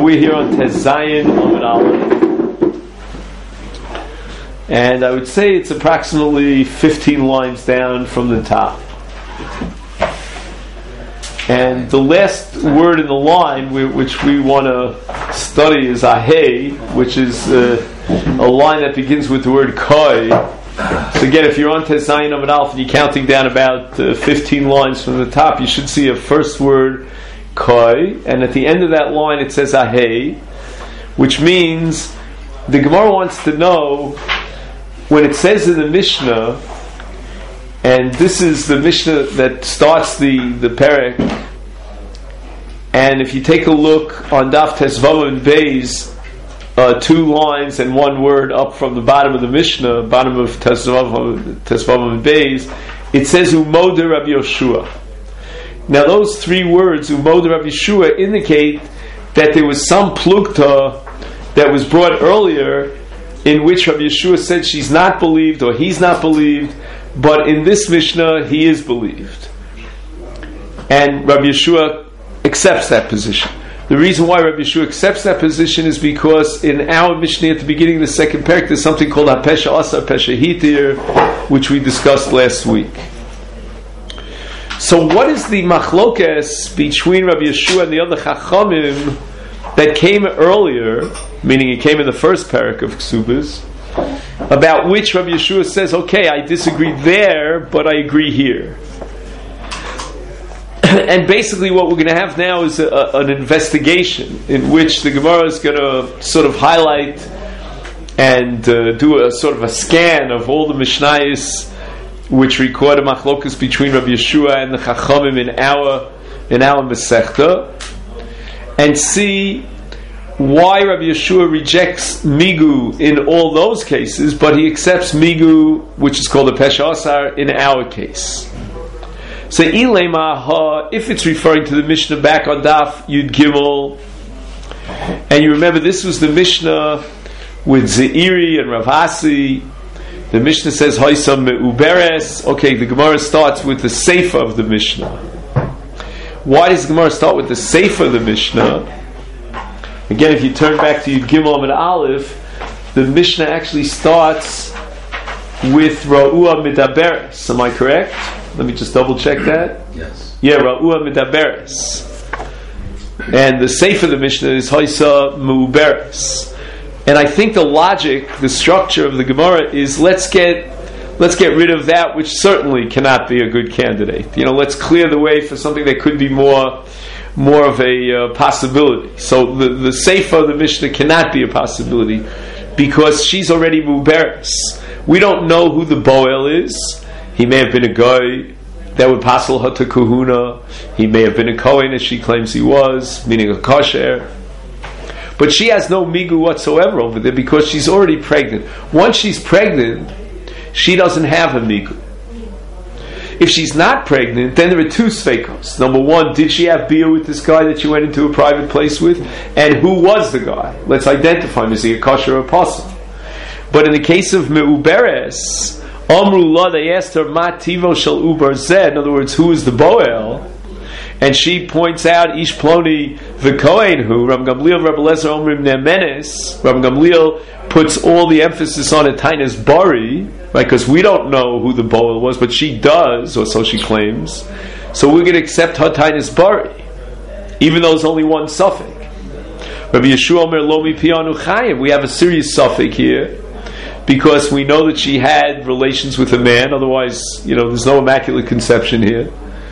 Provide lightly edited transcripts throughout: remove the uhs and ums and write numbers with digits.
we're here on Tez Zayin Amud Aleph, and I would say it's approximately 15 lines down from the top. And the last word in the line which we want to study is Ahei, which is a line that begins with the word Koi. So again, if you're on Tez Zayin Amud Aleph and you're counting down about 15 lines from the top, you should see a first word Koi, and at the end of that line it says Ahei, which means the Gemara wants to know when it says in the Mishnah, and this is the Mishnah that starts the Perek, and if you take a look on Daf Tesvav and Beis, 2 lines and 1 word up from the bottom of the Mishnah, bottom of Tesvav and Beis, it says Umoder Rabbi Yoshua. Now those 3 words, Umoder Rabbi Yoshua, indicate that there was some plukta that was brought earlier in which Rabbi Yoshua said she's not believed or he's not believed, but in this Mishnah he is believed. And Rabbi Yoshua accepts that position. The reason why Rabbi Yoshua accepts that position is because in our Mishnah at the beginning of the second parak there's something called HaPesha Asa, Pesha Hitir, which we discussed last week. So what is the machlokes between Rabbi Yoshua and the other Chachamim that came earlier, meaning it came in the first parak of Ksubas, about which Rabbi Yoshua says, okay, I disagree there, but I agree here. And basically what we're going to have now is an investigation in which the Gemara is going to sort of highlight and do a sort of a scan of all the Mishnayos which record a machlokas between Rabbi Yoshua and the Chachamim in our Masechta, and see why Rabbi Yoshua rejects Migu in all those cases, but he accepts Migu, which is called a Pesha Asar, in our case. So if it's referring to the Mishnah back on Daf Yud Gimel, and you remember this was the Mishnah with Zeiri and Rav Asi, the Mishnah says Haisam Me'uberes. Okay, the Gemara starts with the Sefer of the Mishnah. Why does the Gemara start with the Sefer of the Mishnah? Again, if you turn back to Yud Gimel and Aleph, the Mishnah actually starts with Ra'ua Midaberes. Am I correct? Let me just double check that. Yes. Yeah, Ra'ua Midaberes. And the Sefer of the Mishnah is Haisa Mu'beres. And I think the logic, the structure of the Gemara is let's get rid of that which certainly cannot be a good candidate. Let's clear the way for something that could be more of a possibility. So the Sefer of the Mishnah cannot be a possibility because she's already Mu'beres. We don't know who the Boel is. He may have been a guy that would passel her to Kahuna. He may have been a Kohen, as she claims he was, meaning a kosher. But she has no migu whatsoever over there because she's already pregnant. Once she's pregnant, she doesn't have a migu. If she's not pregnant, then there are 2 sveikos. Number 1, did she have beer with this guy that she went into a private place with? And who was the guy? Let's identify him. Is he a kosher or apostle? But in the case of Me'uberes, Amrullah, they asked her, Ma Tivo Shel Uber Zed, in other words, who is the Boel? And she points out, Ish Ploni V'Kohen Hu, Rav Gamliel, Rav Eliezer Omrim Nemenes. Rav Gamliel puts all the emphasis on a Tainas Bari, right? Because we don't know who the Boel was, but she does, or so she claims. So we're going to accept her Tainas Bari, even though there's only one suffix. Rabbi Yeshua Omer Lomi Pianu Chayim. We have a serious suffix here, because we know that she had relations with a man, otherwise, there's no immaculate conception here.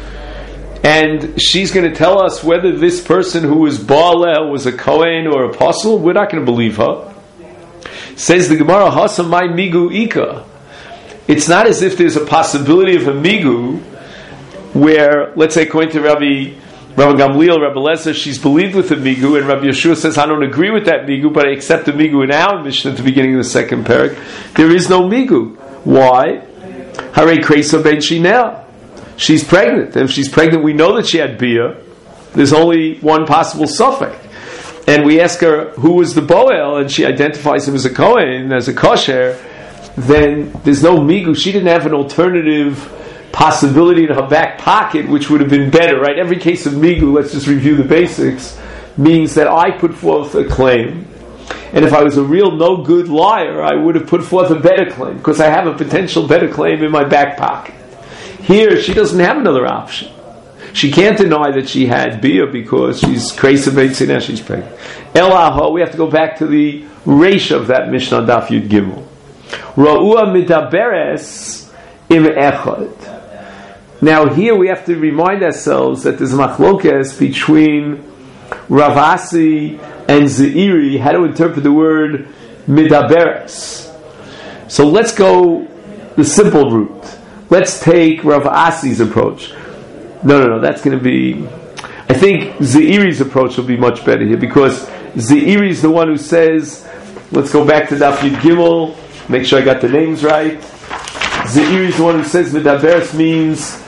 And she's going to tell us whether this person who was Baaleh was a Kohen or apostle. We're not going to believe her. Says the Gemara, Hasam my migu ika. It's not as if there's a possibility of a migu where, let's say, according to Rabbi Gamliel, Rabbi Eliezer, she's believed with the migu, and Rabbi Yeshua says, I don't agree with that migu, but I accept the migu in our Mishnah at the beginning of the second parak. There is no migu. Why? Hare Kreisa ben Shinel. She's pregnant. And if she's pregnant, we know that she had bia. There's only one possible suffix. And we ask her who was the Boel, and she identifies him as a Kohen, as a kosher, then there's no migu. She didn't have an alternative possibility in her back pocket, which would have been better, right? Every case of migu, let's just review the basics. means that I put forth a claim, and if I was a real no good liar, I would have put forth a better claim, because I have a potential better claim in my back pocket. Here, she doesn't have another option. She can't deny that she had Bia because she's crazy and now she's pregnant. Elaho, we have to go back to the reisha of that Mishnah Daf Yud Gimel. Ra'ua midaberes im echad. Now here we have to remind ourselves that there's machlokes between Rav Asi and Zeiri how to interpret the word midaberes. So let's go the simple route. Let's take Rav Asi's approach. No, that's going to be... I think Zeiri's approach will be much better here, because Zeiri is the one who says, let's go back to Daf Yud Gimel, make sure I got the names right. Zeiri is the one who says Midaberes means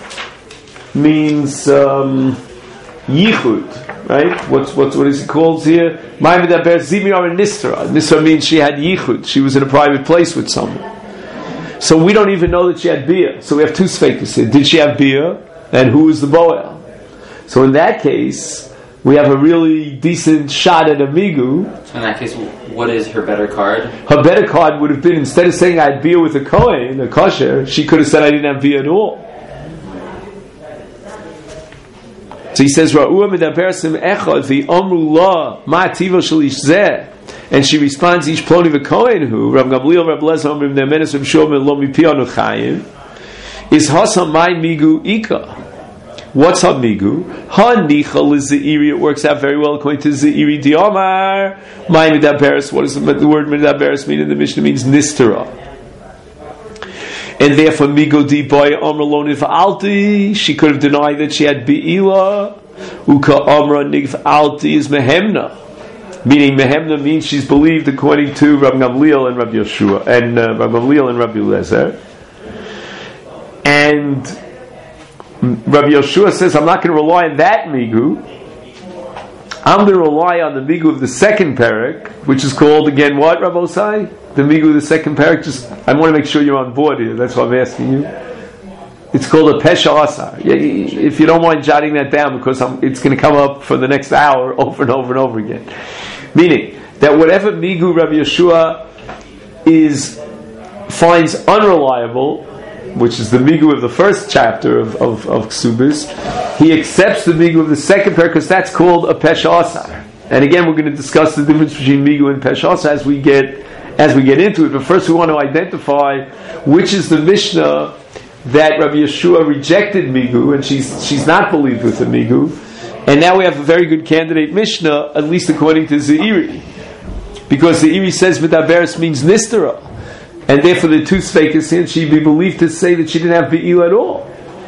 Yichud, right? What is it called here? My Midaberes Zimir and Nisra. Nisra means she had Yichud, she was in a private place with someone. So we don't even know that she had Bia. So we have two sveikus here. Did she have Bia? And who is the Boel? So in that case, we have a really decent shot at a migu. So in that case, what is her better card? Her better card would have been, instead of saying I had Bia with a Kohen, a kosher, she could have said I didn't have Bia at all. So he says, Ra'ua medabersim echad v'omru la ma'ativo shel ish zeh. And she responds, Ish ploni v'kohen hu, Rav Gamliel, Rav Lezer, Omrim ne'menes, Rav Shomel, lo mipi anu chayim. Is Hasam my migu ika? What's ha migu? Ha nichal is Zeiri. It works out very well according to Zeiri Diomar. My midaberes. What does the word midaberes mean in the Mishnah? It means nistera. And therefore migu di boy amra lo niv'alti. She could have denied that she had be'ila. Uka amra niv'alti is mehemna. Meaning mehemna means she's believed according to Rav Gamliel and Rav Yeshua and Rav Gamliel and Rav Eliezer. And Rabbi Yeshua says, I'm not going to rely on that migu. I'm going to rely on the migu of the second parak, which is called, again, what, Rabbi Osai? The migu of the second parak, I want to make sure you're on board here. That's why I'm asking you. It's called a Pesha Asar. If you don't mind jotting that down, because it's going to come up for the next hour over and over and over again. Meaning, that whatever migu Rabbi Yeshua finds unreliable, which is the migu of the first chapter of Ksubis, he accepts the migu of the second parak because that's called a Pesha Asar. And again, we're going to discuss the difference between migu and Pesha Asar as we get into it. But first, we want to identify which is the Mishnah that Rabbi Yeshua rejected migu, and she's not believed with the migu. And now we have a very good candidate Mishnah, at least according to Zeiri, because Zeiri says Midaberes means Nistera. And therefore the two sveikas here, she'd be believed to say that she didn't have Be'il at all.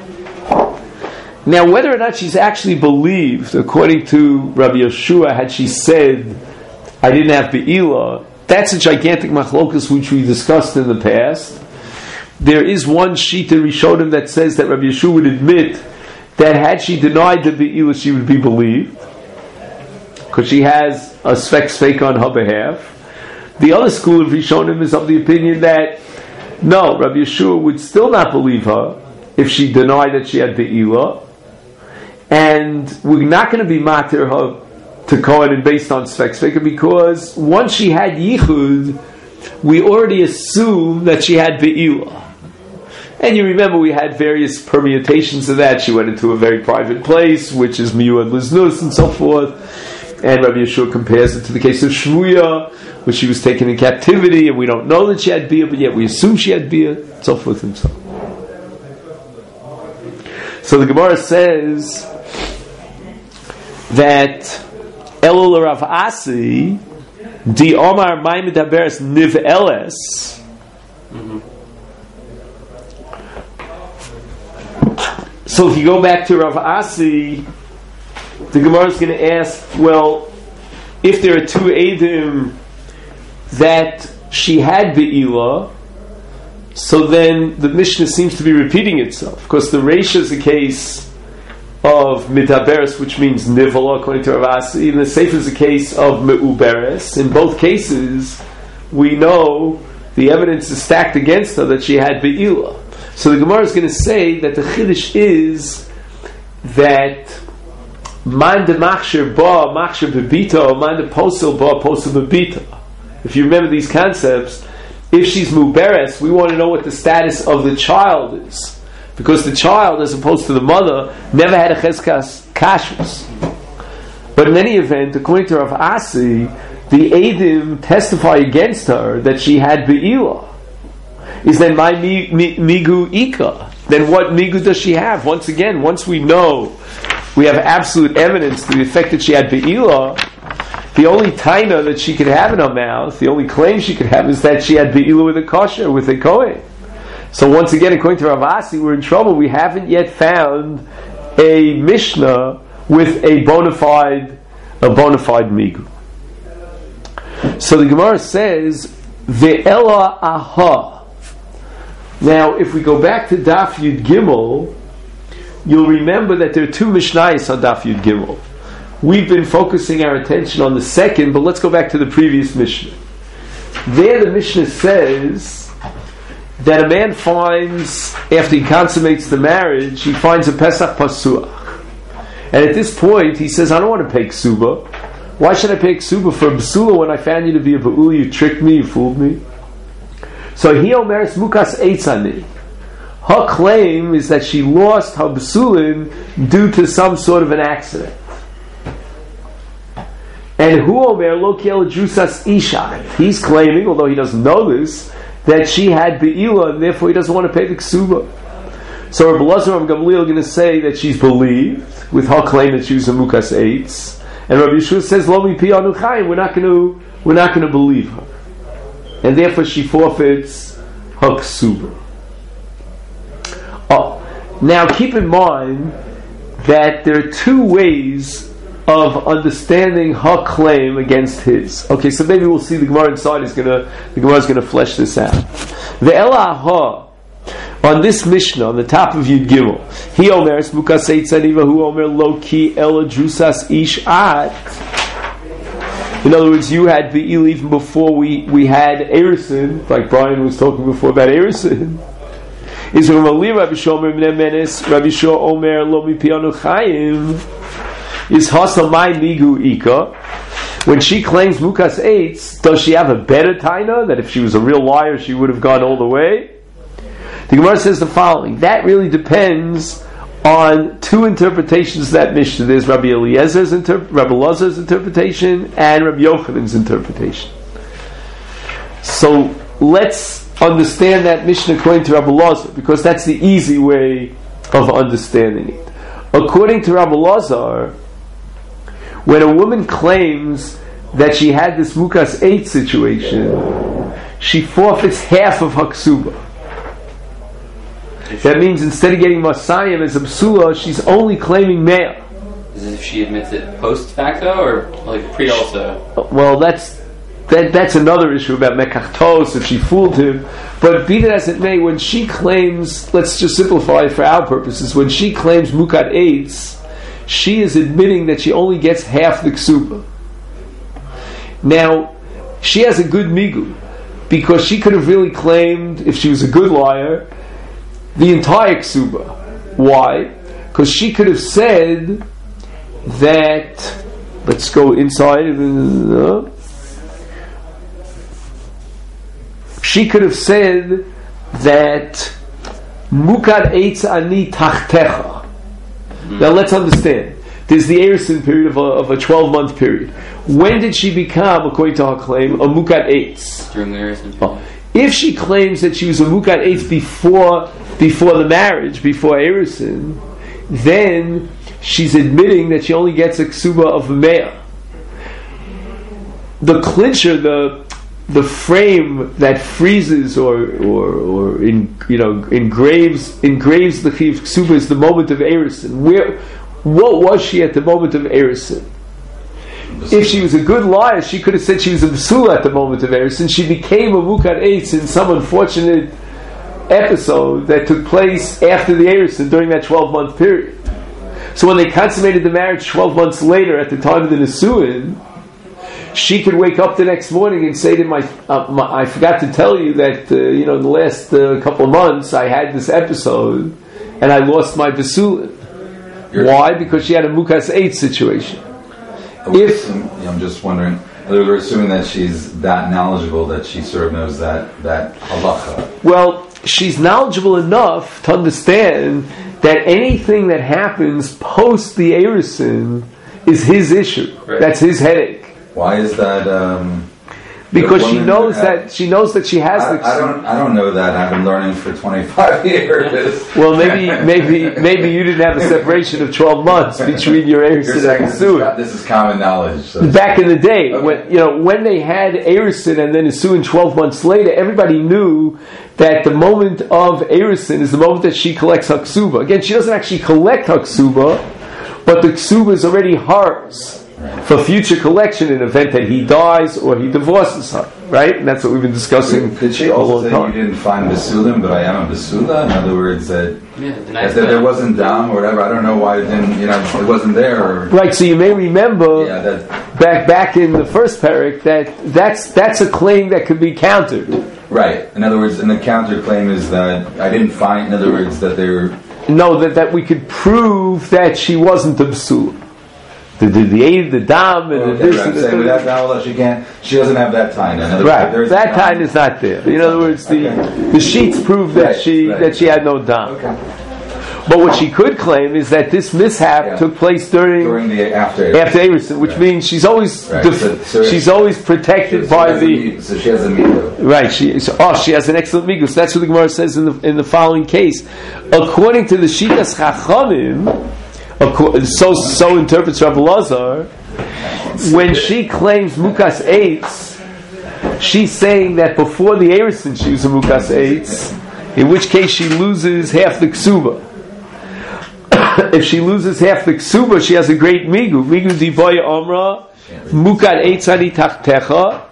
Now whether or not she's actually believed, according to Rabbi Yeshua, had she said, I didn't have Be'ila, that's a gigantic machlokas which we discussed in the past. There is one Shita Rishonim that says that Rabbi Yeshua would admit that had she denied the Be'ila, she would be believed, because she has a svek on her behalf. The other school of Rishonim is of the opinion that no, Rabbi Yeshua would still not believe her if she denied that she had Be'ila, and we're not going to be matir her to Kohen based on Svek because once she had Yichud, we already assume that she had Be'ila. And you remember we had various permutations of that. She went into a very private place, which is Miyuad Liznus and so forth. And Rabbi Yeshua compares it to the case of Shvuya, where she was taken in captivity, and we don't know that she had Bia, but yet we assume she had Bia, so forth and so on. So the Gemara says that Elul Rav Asi Di Omar Maimed Haberes Niv Eles. So if you go back to Rav Asi, the Gemara is going to ask, well, if there are two Eidim that she had Be'ila, so then the Mishnah seems to be repeating itself. Because the Reisha is a case of Midaberes, which means Nivala, according to Rav Asi, and the Sefer is a case of Me'uberes. In both cases, we know the evidence is stacked against her that she had Be'ila. So the Gemara is going to say that the Chiddush is that man de machshir ba, machshir bebita, man de posel ba, posel bebita. If you remember these concepts, if she's muberes, we want to know what the status of the child is. Because the child, as opposed to the mother, never had a cheskas kashrus. But in any event, according to Rav Asi, the Eidim testify against her that she had be'ilah. Is then my migu ika? Then what migu does she have? Once again, once we know, we have absolute evidence to the effect that she had be'ilah, the only taina that she could have in her mouth, the only claim she could have is that she had be'ilah with a kosher, with a kohen. So once again, according to Rav Asi, we're in trouble. We haven't yet found a Mishnah with a bona fide migu. So the Gemara says, Ve'ela aha. Now, if we go back to Daf Yud Gimel, you'll remember that there are two Mishnayos on Daf Yud Gimel. We've been focusing our attention on the second, but let's go back to the previous Mishnah. There the Mishnah says that a man finds, after he consummates the marriage, he finds a Pesach Pasuach. And at this point, he says, I don't want to pay Ksuba. Why should I pay Ksuba for a Basula when I found you to be a Ba'ul? You tricked me, you fooled me. So he omeres Mukas Eitzani. Her claim is that she lost her Basulin due to some sort of an accident. And Hu Omer Lo Kiel Jusas Isha. He's claiming, although he doesn't know this, that she had be'ilah and therefore he doesn't want to pay the ksuba. So Rabbi Elazar and Gamliel are going to say that she's believed with her claim that she was a mukas eitz, and Rabbi Yeshua says Lo mi pi anu chayim, we're not going to believe her, and therefore she forfeits her ksuba. Now keep in mind that there are two ways of understanding her claim against his. Okay, so maybe we'll see the Gemara inside the Gemara is going to flesh this out. Ve'ela ha, on this Mishnah, on the top of Yud Gimel, he omeres mukas eitzaniva hu omer lo ki ela jusas ish at. In other words, you had be'il even before we had Erison, like Brian was talking before about Erison. Is Ramali Rabbi Shomer Mne Menes Rabbi Shor Omer Lo Mi Pianu Chayim is Hasal Mai Migu Ika. When she claims Mukas Eitz, does she have a better taina that if she was a real liar she would have gone all the way? The Gemara says the following: that really depends on two interpretations of that Mishnah. There's Rabbi Eliezer's Rabbi Elazar's interpretation and Rabbi Yochanan's interpretation. So let's understand that Mishnah according to Rabbi Elazar, because that's the easy way of understanding it. According to Rabbi Elazar, when a woman claims that she had this Mukas 8 situation, she forfeits half of her ksuba. That means instead of getting Masayim as a psula, she's only claiming Me'ah. Is it if she admits it post facto or like pre also? Well, that's another issue about Mekachtos, if she fooled him. But be that as it may, when she claims, let's just simplify it for our purposes, when she claims Mukat Eitz, she is admitting that she only gets half the ksuba. Now, she has a good migu, because she could have really claimed, if she was a good liar, the entire ksuba. Why? Because she could have said that, let's go inside, she could have said that Mukad Eitz Ani Tachtecha. Now let's understand. There's the Erison period of a 12-month period. When did she become, according to her claim, a Mukad Eitz? During the Erison period. If she claims that she was a Mukad Eitz before the marriage, before Erison, then she's admitting that she only gets a ksuba of a Me'ah. The clincher, the frame that freezes or engraves the chiv ksuba is the moment of Erison. What was she at the moment of Erison? If she was a good liar, she could have said she was a Basula at the moment of Erison. She became a Mukad Eitz in some unfortunate episode that took place after the Erison during that 12-month period. So when they consummated the marriage 12 months later at the time of the Nesuin, she could wake up the next morning and say to I forgot to tell you that in the last couple of months I had this episode and I lost my Basulin. Why? Because she had a Mukas 8 situation. I'm just wondering, we're assuming that she's that knowledgeable that she sort of knows that halacha. Well, she's knowledgeable enough to understand that anything that happens post the Erusin is his issue. Right. That's his headache. Why is that? Because she knows that she has. I don't know that. I've been learning for 25 years. Well, maybe you didn't have a separation of 12 months between your Erusin and Nesuin. This is common knowledge. So. Back in the day, when they had Erusin and then Nesuin 12 months later, everybody knew that the moment of Erusin is the moment that she collects Haksuba. Again, she doesn't actually collect Haksuba, but the Ksuba is already hers. Right. For future collection in the event that he dies or he divorces her, right? And that's what we've been discussing. Did she also say you didn't find Basulim, but I am a Basula? In other words, that there wasn't Dam or whatever. I don't know why it didn't. It wasn't there. Right. So you may remember back in the first parak that's a claim that could be countered. Right. In other words, and the counterclaim is that I didn't find. In other words, that they're that we could prove that she wasn't a Basula. The dam and the this and the that she doesn't have that time. Right, that time is not there. In other words, the sheets prove that she had no dam. Okay. But what she could claim is that this mishap took place during the after Erusin, which means she's always she's always protected by the. So she has a migu. Right. She has an excellent migu. So that's what the Gemara says in the following case. According to the Shitas Chachamim. So interprets Rav Elazar. When she claims Mukas 8, she's saying that before the Erusin she was a Mukas 8, in which case she loses half the Ksuba. If she loses half the Ksuba, she has a great Migu. Migu Diboya Omra, Mukat 8 Sani Tachtecha.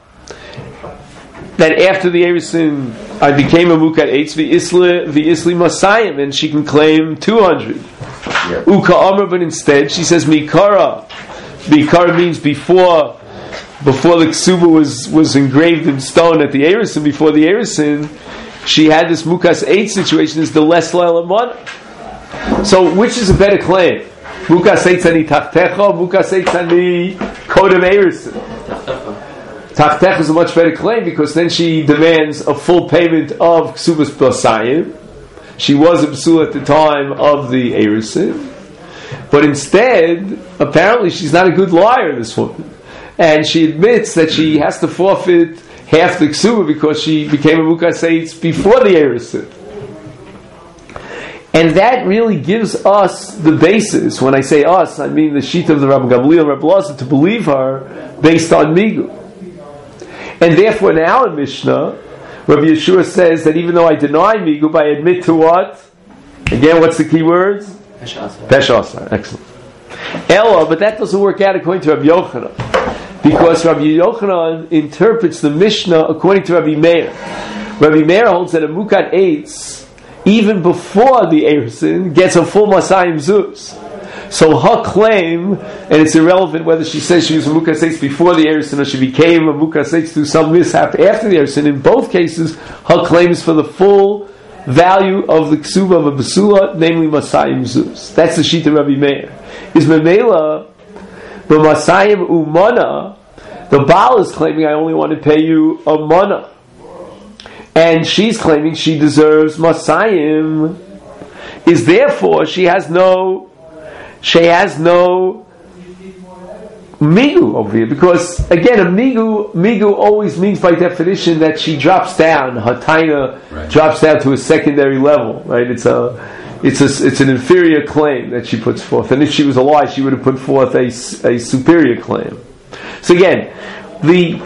That after the Erusin I became a Mukat 8, the Isli Masayim, and she can claim 200. Uka Amr, but instead she says Mikara. Mikara means before the Ksuba was engraved in stone at the Erusin, before the Erusin, she had this Mukas 8 situation, is the less Lalamana. So which is a better claim? Mukas 8 Sani Tachtecha, Mukas 8 Sani Kodem Erusin. Tachtecha is a much better claim because then she demands a full payment of Ksubas Basayim. She was a Basula at the time of the Erusin. But instead, apparently she's not a good liar, this woman. And she admits that she has to forfeit half the Ksuba because she became a Mukas 8 before the Erusin. And that really gives us the basis. When I say us, I mean the sheet of the Rabbi Gamliel and Rabbi Elazar to believe her based on Migu. And therefore in our Mishnah, Rabbi Yeshua says that even though I deny Migub, I admit to what? Again, what's the key words? Peshasa. Excellent. Ella, but that doesn't work out according to Rabbi Yochanan. Because Rabbi Yochanan interprets the Mishnah according to Rabbi Meir. Rabbi Meir holds that a Mukat 8, even before the Erusin, gets a full Masayim Zuz. So her claim, and it's irrelevant whether she says she was a Mukas 8 before the Erusin or she became a Mukas 8 through some mishap after the Erusin, in both cases, her claim is for the full value of the Ksuba of a Basula, namely Masayim Zuz. That's the sheet of Rabbi Meir. Is Memela, the Masayim Umana, the Baal is claiming I only want to pay you a Mana. And she's claiming she deserves Masayim, is therefore she has no migu over here, because again, a migu always means by definition that she drops down. Her taina drops down to a secondary level, right? It's an inferior claim that she puts forth, and if she was alive, she would have put forth a superior claim. So again, the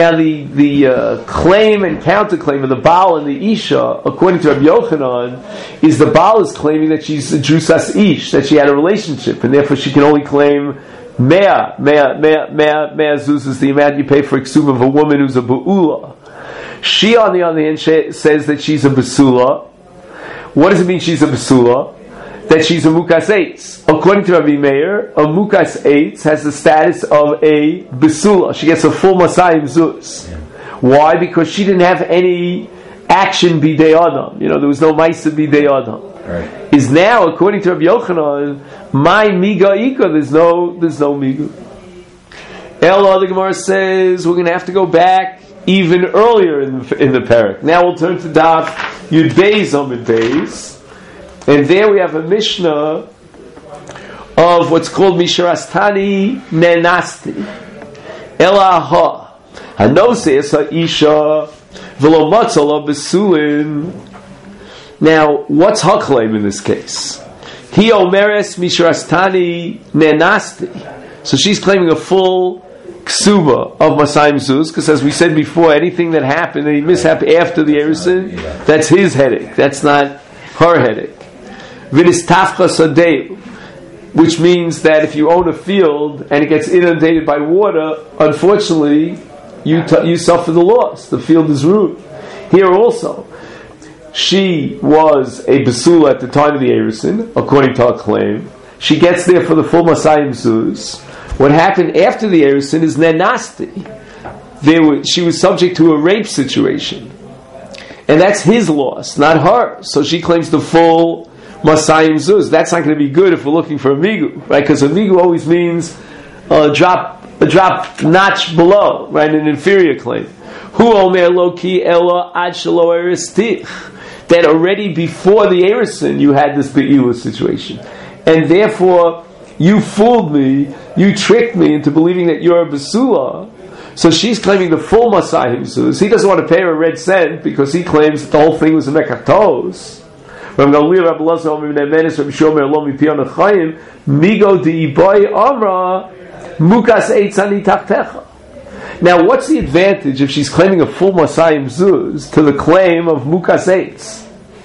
claim and counterclaim of the Baal and the Isha, according to Rabbi Yochanan, is the Baal is claiming that she's a Drusas Ish, that she had a relationship, and therefore she can only claim Mea Zuz is the amount you pay for a Ksub of a woman who's a Ba'ula. She, on the other hand, says that she's a Basula. What does it mean she's a Basula? That she's a Mukas 8. According to Rabbi Meir, a Mukas 8 has the status of a Basula. She gets a full Masayim Zuz. Yeah. Why? Because she didn't have any action Bidei Adam. There was no Maisa Bidei Adam. is now, according to Rabbi Yochanan, my miga ika. There's no migu. The Gemara says we're going to have to go back even earlier in the parak. Now we'll turn to Daf Yud Beis Amud Beis, and there we have a Mishnah of what's called Misharastani Nenasti. Ela ha hanose esa isha v'lo matzala besulin. Now, what's her claim in this case? He omeres Misharastani Nenasti. So she's claiming a full ksuba of Masayim Zuz, because as we said before, anything that happened, any mishap after the Erusin, that's his headache. That's not her headache. V'nistafcha sadeu, which means that if you own a field and it gets inundated by water, unfortunately, you suffer the loss. The field is ruined. Here also, she was a besula at the time of the Erusin, according to her claim. She gets there for the full Masayim Zuz. What happened after the Erusin is nenasti. She was subject to a rape situation. And that's his loss, not her. So she claims the full Masayim Zuz. That's not going to be good if we're looking for a migu, right? Because a migu always means a drop notch below, right? An inferior claim. Hu omer lo ki ela ad shelo eristich. That already before the Erusin you had this be'ilah situation. And therefore, you fooled me, you tricked me into believing that you're a besula. So she's claiming the full Masayim Zuz. He doesn't want to pay her a red cent because he claims that the whole thing was a mekatos. Now, what's the advantage if she's claiming a full Masayim Zuz to the claim of Mukas Eitz?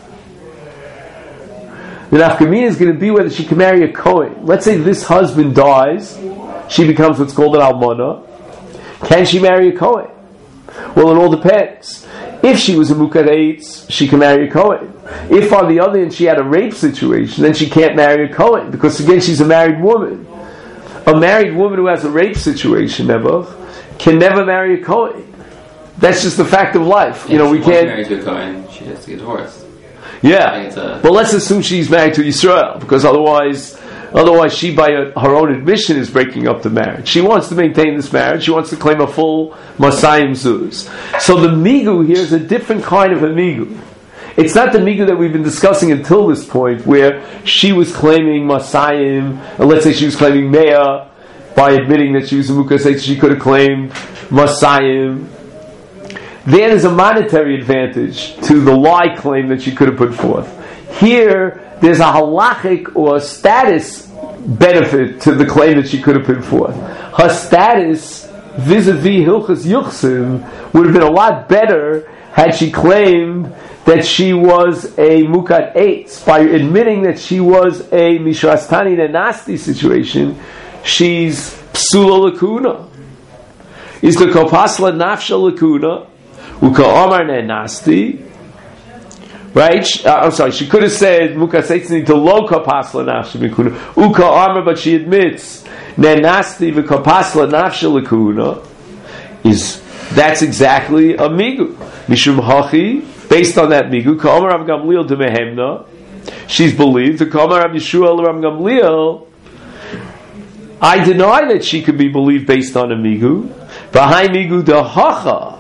The nafkamina is going to be whether she can marry a Kohen. Let's say this husband dies, she becomes what's called an almana. Can she marry a Kohen? Well, it all depends. If she was a Mukas Eitz, she can marry a Kohen. If, on the other hand, she had a rape situation, then she can't marry a Kohen, because again, she's a married woman. A married woman who has a rape situation, can never marry a Kohen. That's just the fact of life. Yeah, we can't. Married to a Kohen, she has to get divorced. Yeah. Well, let's assume she's married to Yisrael, because otherwise she, by her own admission, is breaking up the marriage. She wants to maintain this marriage. She wants to claim a full Masayim Zuz. So the migu here is a different kind of a migu. It's not the migu that we've been discussing until this point, where she was claiming Masayim, and let's say she was claiming Meah, by admitting that she was a Mukas Eitz, she could have claimed Masayim. There is a monetary advantage to the lie claim that she could have put forth. Here, there's a halachic or status benefit to the claim that she could have put forth. Her status vis-a-vis Hilchas Yuchsim would have been a lot better had she claimed that she was a Mukat Eitz. By admitting that she was a Mishrastani Nenasti situation, she's Psula Lakuna. Is the Kopasla Nafsha Lakuna? Uka Omar Nenasti, right? I'm sorry, she could have said Mukas Eitz to lo Kopasla Nafsha Lakuna. Uka Omar, but she admits Nenasti v'Kopasla Nafsha Lakuna. That's exactly a migu. Mishum Hachi, based on that migu, Ka Omar Rav Gamliel de Mehemna, she's believed. The Ka Omar Rav Yeshua Rav Gamliel, I deny that she could be believed based on a migu. Bahai migu de hacha.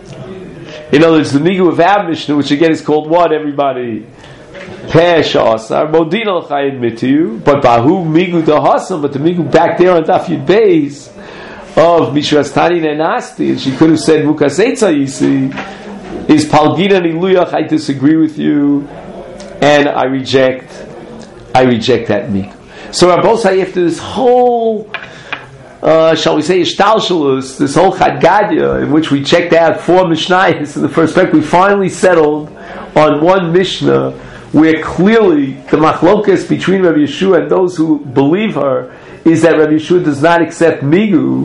In other words, the migu of our Mishnah, which again is called what, everybody? Pesh asar. Modina I admit to you. But bahu migu de hasam, but the migu back there on Daf Yud Beis of Mishrastani Nenasti, and she could have said Mukas Eitz Yisi, is Palgina Niluyach, I disagree with you, and I reject that migu. So Rabbosai, after this whole, shall we say, Ishtalshalus, this whole Chadgadya, in which we checked out 4 Mishnayos in the first parak, we finally settled on one Mishnah where clearly the machlokas between Rabbi Yeshua and those who believe her is that Rabbi Yeshua does not accept migu.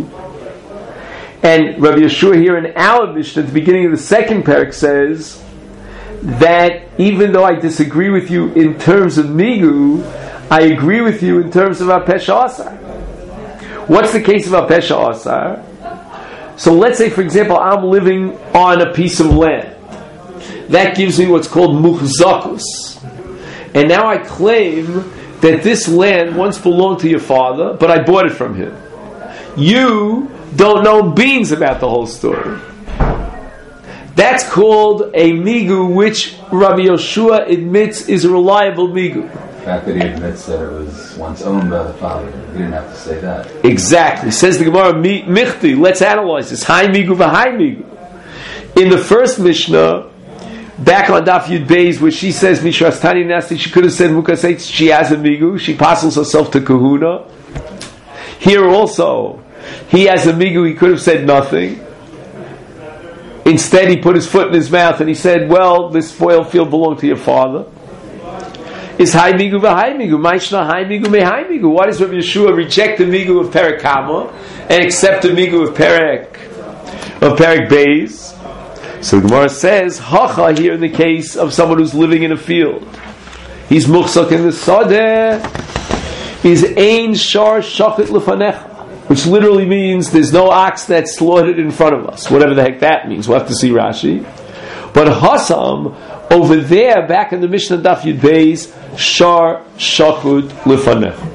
And Rabbi Yeshua here in our Mishnah, at the beginning of the second parak, says that even though I disagree with you in terms of migu, I agree with you in terms of Apesha Asar. What's the case of Apesha Asar? So let's say, for example, I'm living on a piece of land. That gives me what's called muchzakus. and now I claim that this land once belonged to your father, but I bought it from him. You don't know beans about the whole story. That's called a migu, which Rabbi Yoshua admits is a reliable migu. The fact that he admits that it was once owned by the father, he didn't have to say that. Exactly. Says the Gemara, Michti, let's analyze this. Hai migu v'hai migu. In the first Mishnah, back on Daf Yud Beis, where she says Mishras Tani Nasti, she could have said Mukaseit, she has a migu, she passes herself to kahuna. Here also, he has a migu, he could have said nothing. Instead, he put his foot in his mouth and he said, well, this oil field belonged to your father. Is hai migu v'hai migu? Maishna hai migu me hai migu? Why does Rabbi Yeshua reject the migu of Perek Kama and accept the migu of Perek Beis? So the Gemara says, hacha here in the case of someone who's living in a field. He's muchsak in the sadeh. Is ein shar shachet lefanecha, which literally means there's no ox that's slaughtered in front of us. Whatever the heck that means. We'll have to see Rashi. But Hasam, over there, back in the Mishnah Daf Yud Beis, shar shachut lefanecha.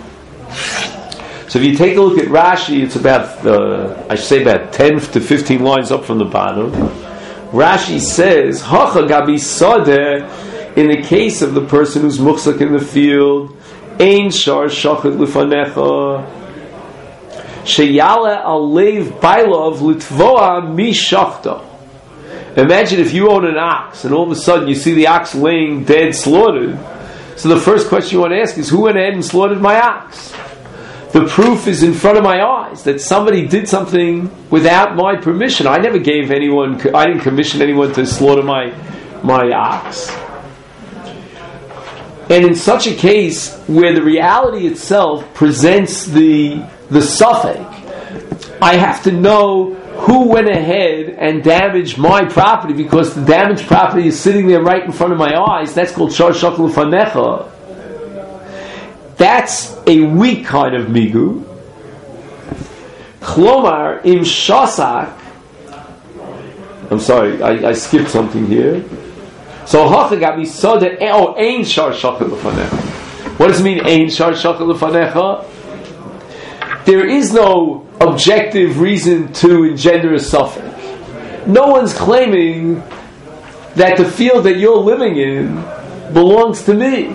So if you take a look at Rashi, it's about, I should say about 10 to 15 lines up from the bottom. Rashi says, hacha gabi sadeh, in the case of the person who's muchzak in the field, ein shar shachut lefanecha, sheyale alev bailov litvoa mi shachta. Imagine if you own an ox and all of a sudden you see the ox laying dead, slaughtered. So the first question you want to ask is, who went ahead and slaughtered my ox? The proof is in front of my eyes that somebody did something without my permission. I never gave anyone, I didn't commission anyone to slaughter my ox. And in such a case where the reality itself presents the suffix, I have to know who went ahead and damaged my property, because the damaged property is sitting there right in front of my eyes. That's called shar shakul fanecha. That's a weak kind of migu. Klomar im shasak. I'm sorry, I skipped something here. So hacha gabi soda ein shar shakul fanecha. What does it mean ein shar shakul fanecha? There is no objective reason to engender a suffix. No one's claiming that the field that you're living in belongs to me.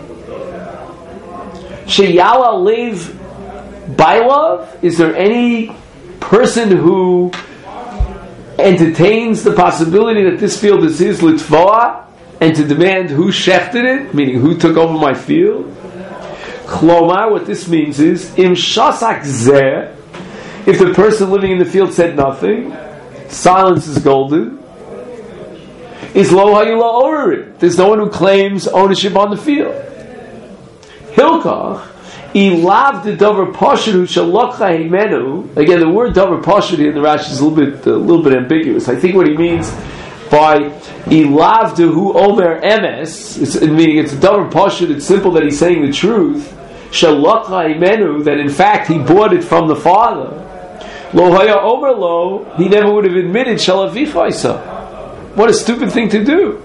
Sheyala lev bailov? Is there any person who entertains the possibility that this field is his litvoa, and to demand who shechted it, meaning who took over my field? Klomar, what this means is, im shasak zeh, if the person living in the field said nothing, silence is golden. Is lo hayula orit. There's no one who claims ownership on the field. Hilkach, ilav de davar pashut hu shalokcha himenu. Again, the word davar pashut here in the Rashi is a little bit ambiguous. I think what he means by ilav de hu omer emes, meaning it's a davar pashut. It's simple that he's saying the truth. Shalokcha himenu, that in fact he bought it from the father. Lo haya omer lo, he never would have admitted shalavichaisa. What a stupid thing to do.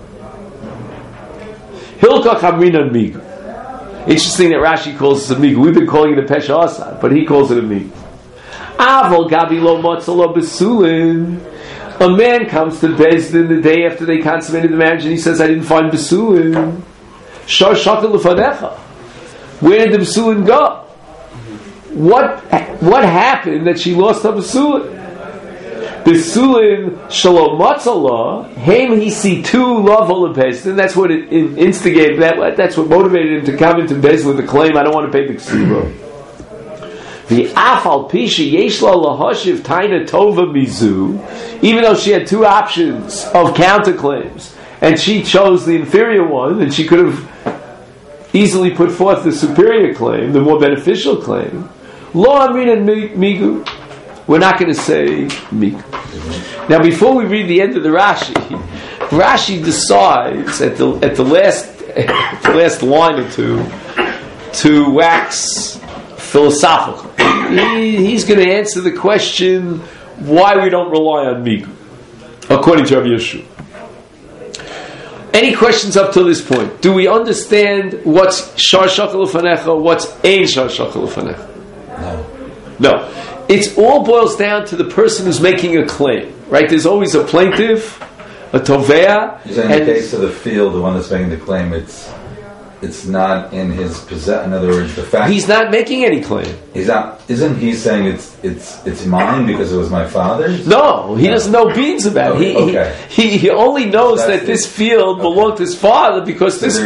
Hilkach amrinan migu. Interesting that Rashi calls it a migu. We've been calling it a pesha asad, but he calls it a migu. Avol gabi lo matzalo besulin. A man comes to Bezdin the day after they consummated the marriage and he says, I didn't find besulin. Shar shakal lefanecha. Where did the besulin go? What happened that she lost her besulin? Besulin shalom matzala heim hisi tu lav Bezdin. That's what it instigated. That's what motivated him to come into Bezdin with the claim, I don't want to pay the ksura. The afal pisha yeshla lahashiv taina tova mizu. Even though she had two options of counterclaims, and she chose the inferior one, and she could have easily put forth the superior claim, the more beneficial claim. Lo amrin and migu. We're not going to say migu. Now, before we read the end of the Rashi decides at the last line or two to wax philosophical. He's going to answer the question why we don't rely on migu, according to Rabbi Yeshua. Any questions up to this point? Do we understand what's shar shachal ufanecha, what's ein shar shachal ufanecha? No. It all boils down to the person who's making a claim, right? There's always a plaintiff, a tovea. You're saying in the case of the field, the one that's making the claim, it's not in his possession. In other words, the fact he's not making any claim. He's not. Isn't he saying it's mine because it was my father's? No, he doesn't know beans about it. He only knows that this field belonged to his father because this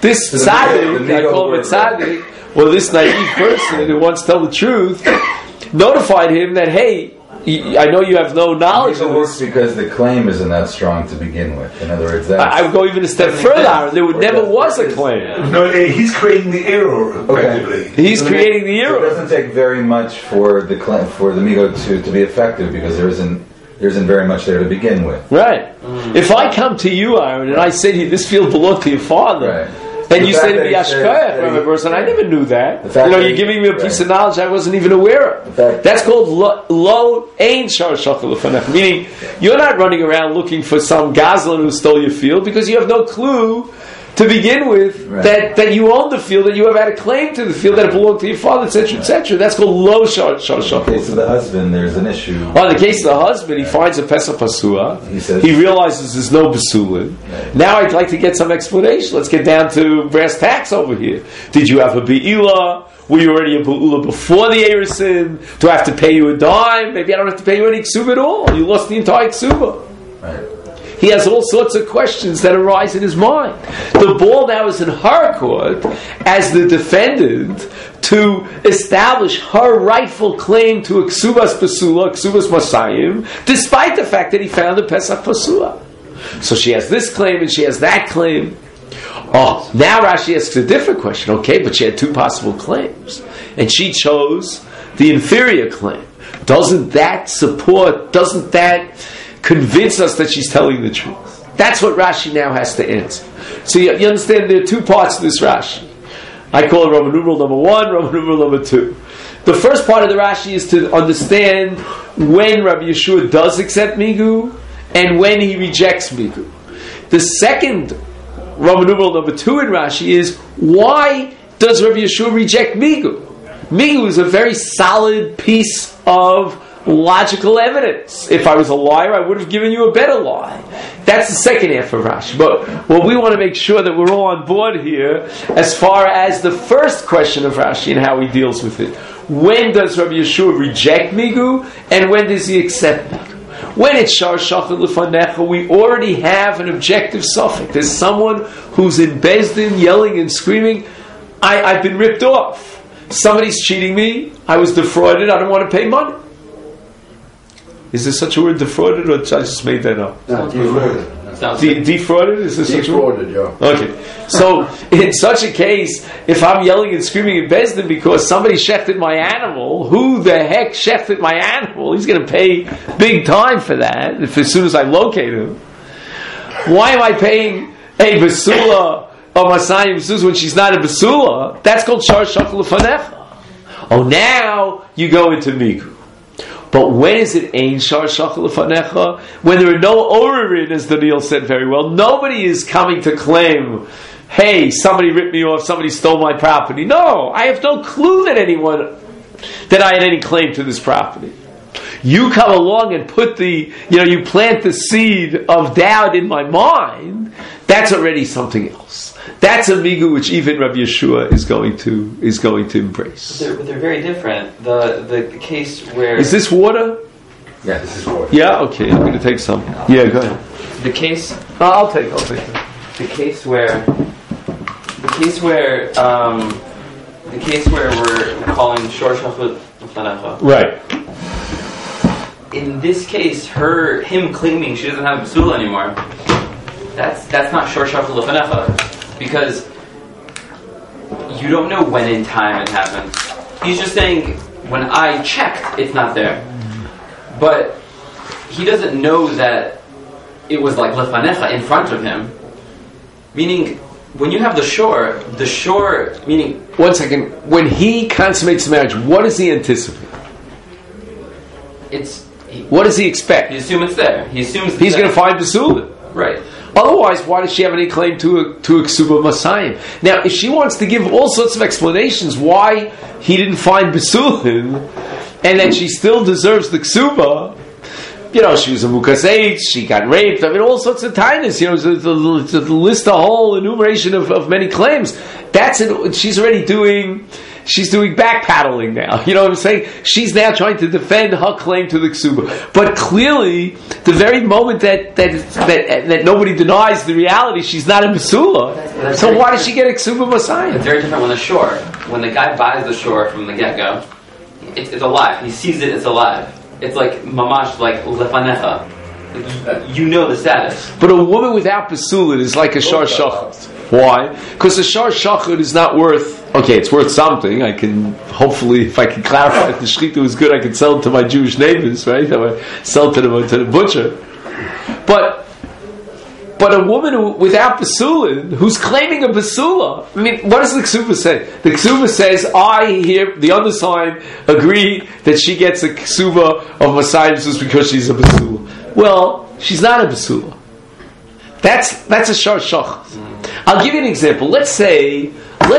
tzaddik, I call him a tzaddik, or this naive person who wants to tell the truth, notified him that, hey, I know you have no knowledge of this. Because the claim isn't that strong to begin with. In other words, I would go even a step further. There never was a claim. No, he's creating the error, effectively. He's creating the error. So it doesn't take very much for the claim, for the migo to be effective because there isn't very much there to begin with. Right. If I come to you, Aaron, and I say to you, this field belonged to your father. Right. And you say to me, Ashkoyach, Rabbi Berson, I never knew that. You're giving me a piece of knowledge I wasn't even aware of. That's called lo ein shar shachal ufanecha. Meaning, you're not running around looking for some gazlan who stole your field because you have no clue to begin with that you own the field, that you have had a claim to the field, that it belonged to your father, etc., etc. That's called lo shar shachal. In the case of the husband, there's an issue. In the case of the husband, he finds a pesach pasua. He realizes there's no basulin. Now I'd like to get some explanation. Let's get down to brass tacks over here. Did you have a be'ilah? Were you already a be'ilah before the erisin? Do I have to pay you a dime? Maybe I don't have to pay you any ksuba at all. You lost the entire ksuba. Right. He has all sorts of questions that arise in his mind. The ball now is in her court as the defendant to establish her rightful claim to a ksubas basula, ksubas masayim, despite the fact that he found a pesach pasua. So she has this claim and she has that claim. Oh, now Rashi asks a different question. Okay, but she had two possible claims, and she chose the inferior claim. Doesn't that convince us that she's telling the truth? That's what Rashi now has to answer. So you understand there are two parts to this Rashi. I call it Roman numeral number 1, Roman numeral number 2. The first part of the Rashi is to understand when Rabbi Yeshua does accept Migu and when he rejects Migu. The second Roman numeral number 2 in Rashi is why does Rabbi Yeshua reject Migu? Migu is a very solid piece of logical evidence. If I was a liar, I would have given you a better lie. That's the second half of Rashi. But what we want to make sure that we're all on board here as far as the first question of Rashi and how he deals with it. When does Rabbi Yeshua reject Migu and when does he accept Migu? When it's shar shachal lefanecha, we already have an objective suffix. There's someone who's in Beis Din yelling and screaming, I've been ripped off. Somebody's cheating me. I was defrauded. I don't want to pay money. Is there such a word, defrauded, or I just made that up? No, defrauded. Defrauded? Is there such a word? Defrauded, yeah. Okay. So, in such a case, if I'm yelling and screaming in Beis Din because somebody shechted my animal, who the heck shechted my animal? He's going to pay big time for that, as soon as I locate him. Why am I paying a basula or Masayim basula when she's not a basula? That's called shar shachal lefanecha. Oh, now you go into Migu. But when is it ein shar shachal lefanecha? When there are no orerin, as Daniel said very well. Nobody is coming to claim, hey, somebody ripped me off, somebody stole my property. No, I have no clue that I had any claim to this property. You come along and you plant the seed of doubt in my mind. That's already something else. That's a migu which even Rabbi Yeshua is going to embrace. But they're very different. The case where is this water? Yeah, this is water. Yeah, okay. I'm going to take some. Yeah, go ahead. The case. I'll take it. The case where we're calling shor shachal lefanecha. Right. In this case, him claiming she doesn't have basula anymore. That's not shor shachal lefanecha. Because you don't know when in time it happened. He's just saying, when I checked, it's not there. But he doesn't know that it was like lefanecha in front of him. Meaning, when you have the shor meaning... One second. When he consummates the marriage, what does he anticipate? What does he expect? He assumes it's there. He assumes he's going to find basula. Right. Otherwise, why does she have any claim to a ksuba masayim? Now, if she wants to give all sorts of explanations why he didn't find besulin, and that she still deserves the ksuba, she was a mukas H, she got raped, all sorts of tinus, to list a whole enumeration of many claims. She's already doing back paddling now. You know what I'm saying? She's now trying to defend her claim to the ksuba. But clearly, the very moment that nobody denies the reality, she's not a mesula. So why does she get a ksuba masayim? It's very different when the guy buys the shore from the get-go, it's alive. He sees it, it's alive. It's like mamash, like lefanecha. You know the status. But a woman without besulin is like a shar shachar. Why? Because a shar shachar is not worth. Okay, it's worth something. I can hopefully, if I can clarify if the shechita was good, I can sell it to my Jewish neighbors, right? I would sell it to the butcher. But a woman without besulin, who's claiming a besula, what does the ksuba say? The ksuba says, I hear the undersigned agree that she gets a ksuba of masayim just because she's a besula. Well, she's not a besula. That's a shar shachar. I'll give you an example. Let's say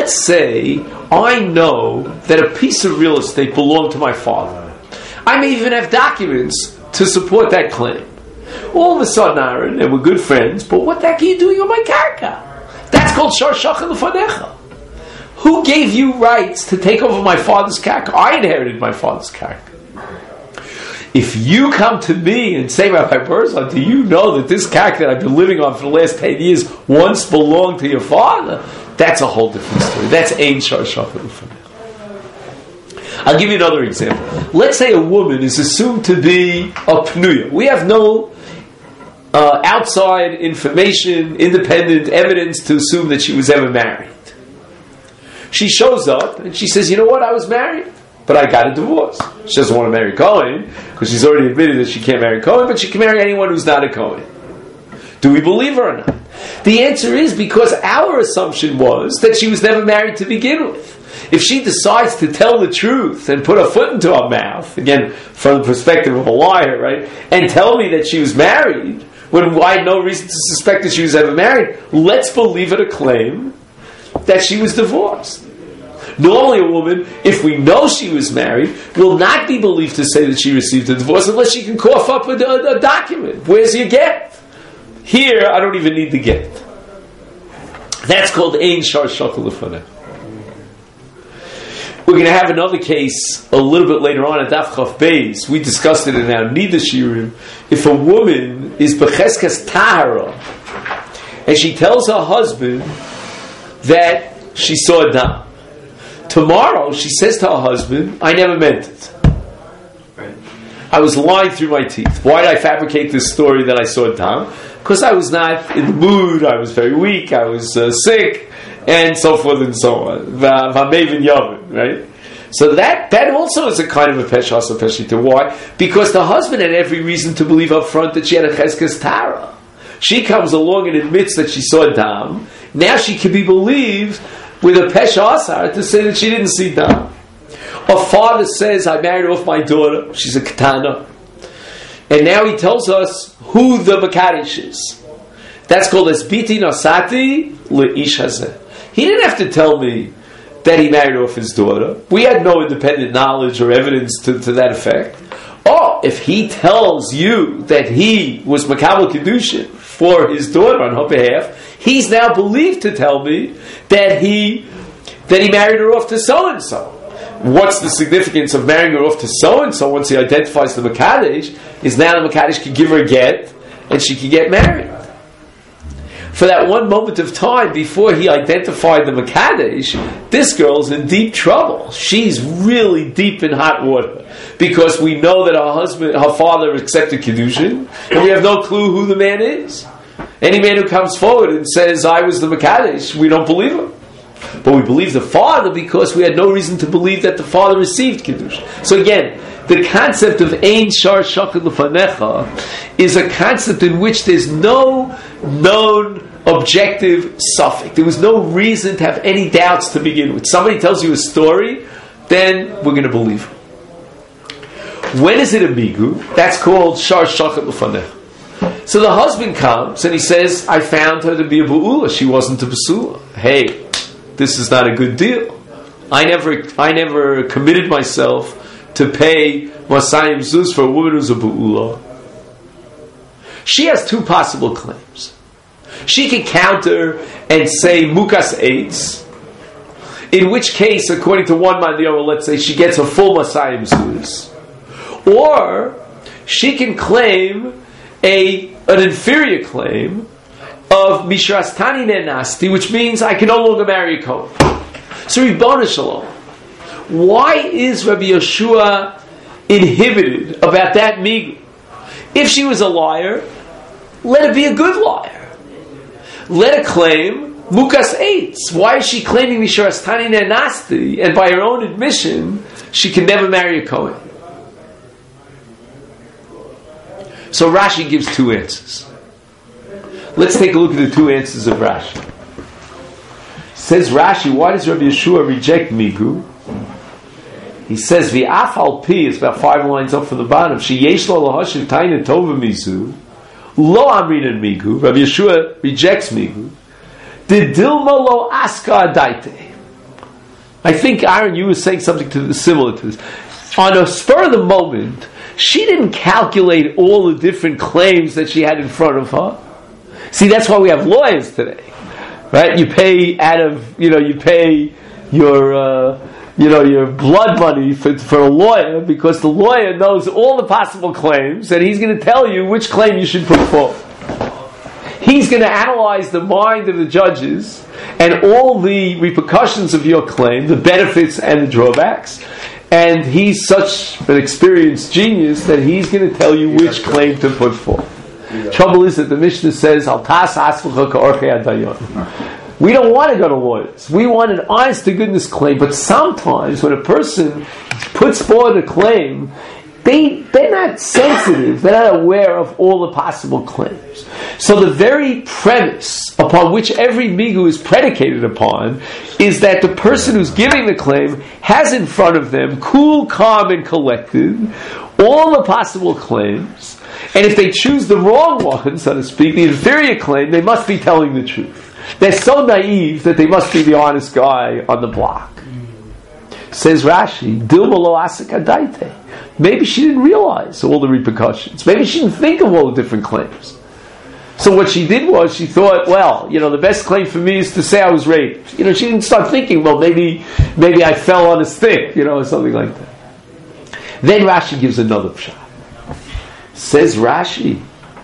I know that a piece of real estate belonged to my father. I may even have documents to support that claim. All of a sudden, Aaron, and we're good friends, but what the heck are you doing on my karka? That's called shar shachar l'fanecha. Who gave you rights to take over my father's karka? I inherited my father's karka. If you come to me and say, Rabbi Berzon, do you know that this karka that I've been living on for the last 10 years once belonged to your father? That's a whole different story. That's ein shar shachar l'fanecha. I'll give you another example. Let's say a woman is assumed to be a pnuya. We have no outside information, independent evidence to assume that she was ever married. She shows up and she says, you know what, I was married, but I got a divorce. She doesn't want to marry Cohen because she's already admitted that she can't marry Cohen, but she can marry anyone who's not a Cohen. Do we believe her or not? The answer is because our assumption was that she was never married to begin with. If she decides to tell the truth and put her foot into her mouth, again, from the perspective of a liar, right, and tell me that she was married, when I had no reason to suspect that she was ever married, let's believe it a claim that she was divorced. Normally a woman, if we know she was married, will not be believed to say that she received a divorce unless she can cough up a document. Where's your get? Here, I don't even need the get. That's called ein shar shachar l'fanecha. We're going to have another case a little bit later on at Daf Chaf Beis. We discussed it in our Nida Shirim. If a woman is becheskas tahara and she tells her husband that she saw a dam, tomorrow she says to her husband, I never meant it. I was lying through my teeth. Why did I fabricate this story that I saw a dam? Because I was not in the mood, I was very weak, I was sick, and so forth and so on. V'amevin yavin, right? So that also is a kind of a peshas or peshita. Why? Because the husband had every reason to believe up front that she had a cheskes tara. She comes along and admits that she saw dam. Now she can be believed with a peshasar to say that she didn't see dam. A father says, I married off my daughter, she's a katana. And now he tells us who the Makadish is. That's called Esbiti Nasati Le'ish Hazeh. He didn't have to tell me that he married off his daughter. We had no independent knowledge or evidence to that effect. Oh, if he tells you that he was Makabel Kedushin for his daughter on her behalf, he's now believed to tell me that he married her off to so-and-so. What's the significance of marrying her off to so-and-so once he identifies the Makadesh? Is now the Makadesh can give her a get and she can get married. For that one moment of time before he identified the Makadesh, this girl's in deep trouble. She's really deep in hot water because we know that her father accepted Kedushin and we have no clue who the man is. Any man who comes forward and says, I was the Makadesh, we don't believe him. But we believe the father because we had no reason to believe that the father received Kiddush. So again, the concept of ein shar shachar l'fanecha is a concept in which there's no known objective suffix. There was no reason to have any doubts to begin with. Somebody tells you a story, then we're going to believe him. When is it a migu? That's called shar shachar l'fanecha. So the husband comes and he says, I found her to be a bu'ula. She wasn't a basula. Hey, this is not a good deal. I never committed myself to pay Masayim Zuz for a woman who's a bu'ula. She has two possible claims. She can counter and say Mukas Eitz, in which case, according to one man, let's say she gets a full Masayim Zuz. Or she can claim an inferior claim of Mishrastani Nenasti, which means I can no longer marry a Kohen. So Ribbon Shalom, why is Rabbi Yeshua inhibited about that migu? If she was a liar, let it be a good liar. Let her claim Mukas Eitz. Why is she claiming Mishrastani Nenasti, and by her own admission, she can never marry a Kohen? So Rashi gives two answers. Let's take a look at the two answers of Rashi. Says Rashi, why does Rabbi Yeshua reject migu? He says, V'af al pi, it's about 5 lines up from the bottom, Sheyesh lo lahashiv taina tova mizu, lo amrinan migu, Rabbi Yeshua rejects migu, de dilma lo aska adaite. I think, Aaron, you were saying something similar to this. On a spur of the moment, she didn't calculate all the different claims that she had in front of her. See, that's why we have lawyers today, right? You pay you pay your blood money for a lawyer, because the lawyer knows all the possible claims and he's going to tell you which claim you should put forward. He's going to analyze the mind of the judges and all the repercussions of your claim, the benefits and the drawbacks. And he's such an experienced genius that he's going to tell you which claim to put forward. Trouble is that the Mishnah says, Al tas asfucha ka'orchei adayon. We don't want to go to lawyers. We want an honest-to-goodness claim. But sometimes when a person puts forward a claim, they're not sensitive. They're not aware of all the possible claims. So the very premise upon which every migu is predicated upon is that the person who's giving the claim has in front of them, cool, calm, and collected, all the possible claims. And if they choose the wrong one, so to speak, the inferior claim, they must be telling the truth. They're so naive that they must be the honest guy on the block. Says Rashi, Dilma lo asik adaite. Maybe she didn't realize all the repercussions. Maybe she didn't think of all the different claims. So what she did was she thought, well, the best claim for me is to say I was raped. She didn't start thinking, well, maybe I fell on a stick, or something like that. Then Rashi gives another pshat. Says Rashi,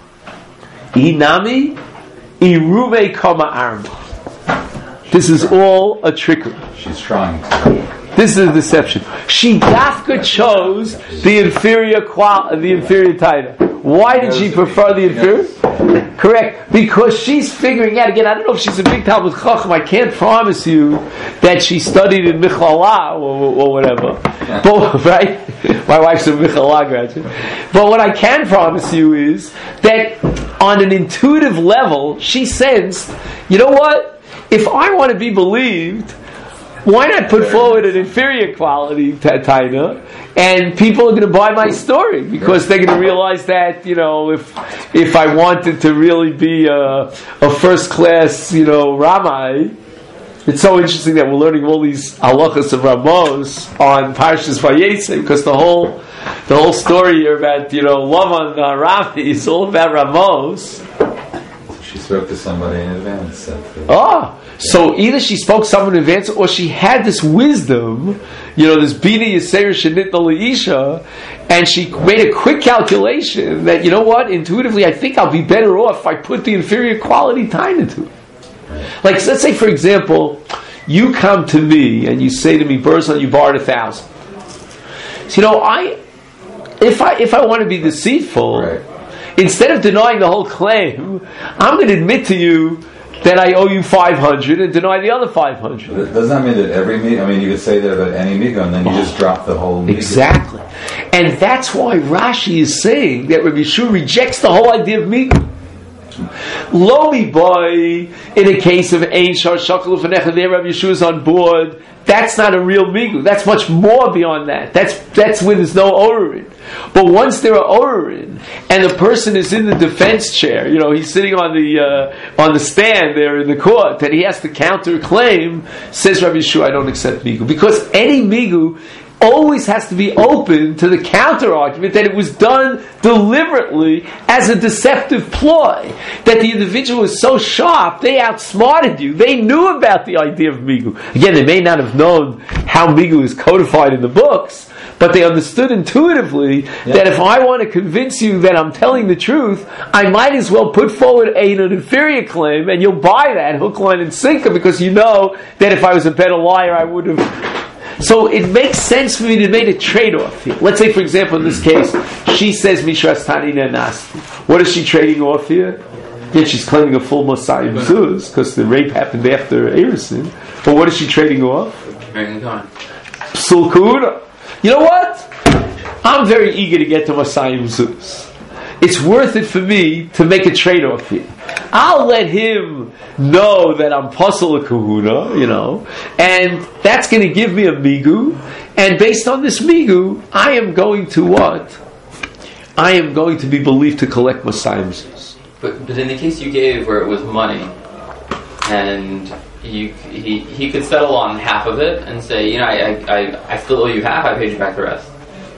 Inami iruve kama arma. This is all a trickery. She's trying. This is a deception. She dafka chose the inferior taina. Why did she prefer the inferior? Correct. Because she's figuring out, again, I don't know if she's a big Talmud Chacham, I can't promise you that she studied in Michala or whatever. But, right? My wife's a Michala graduate. But what I can promise you is that on an intuitive level, she sensed, you know what? If I want to be believed, why not put forward an inferior quality taina, and people are going to buy my story because they're going to realize that if I wanted to really be a first class Ramai, it's so interesting that we're learning all these halachas of Ramos on Parshas Vayetze, because the whole story here about Lavan Rami is all about Ramos. She spoke to somebody in advance. So either she spoke to someone in advance, or she had this wisdom, this Bina Yisera Shenit L'Isha, and she made a quick calculation that, intuitively I think I'll be better off if I put the inferior quality time into it. Like, let's say, for example, you come to me and you say to me, Berzon, you borrowed 1,000. So, if I want to be deceitful, right, instead of denying the whole claim, I'm going to admit to you that I owe you 500 and deny the other 500. Doesn't that mean that every migu? You could say that about any migu, and then you just drop the whole migu. Exactly. And that's why Rashi is saying that Rabbi Yeshua rejects the whole idea of migu. Lomi boy, in a case of Ein Shar Shakal Ufanecha, there Rabbi Yeshua is on board. That's not a real migu. That's much more beyond that. That's when there's no orin. But once there are orin, and the person is in the defense chair, he's sitting on the stand there in the court, and he has to counter claim, says Rabbi Yeshua, I don't accept migu. Because any migu always has to be open to the counter argument that it was done deliberately as a deceptive ploy, that the individual is so sharp, they outsmarted you, they knew about the idea of migu. Again, they may not have known how migu is codified in the books, but they understood intuitively that if I want to convince you that I'm telling the truth, I might as well put forward an inferior claim, and you'll buy that hook, line, and sinker, because you know that if I was a better liar, I would have. So it makes sense for me to make a trade-off here. Let's say, for example, in this case, she says Mishras Tanina Nasti. What is she trading off here? Yet she's claiming a full Messiah Mezuz because the rape happened after Erisin. But what is she trading off? Psul Kahuna. You know what? I'm very eager to get to Messiah Mezuz. It's worth it for me to make a trade-off here. I'll let him know that I'm Pasal Kahuna, and that's going to give me a migu, and based on this migu, I am going to what? I am going to be believed to collect Messiah Mezuz. But in the case you gave where it was money, and he could settle on half of it and say, I still owe you half, I paid you back the rest.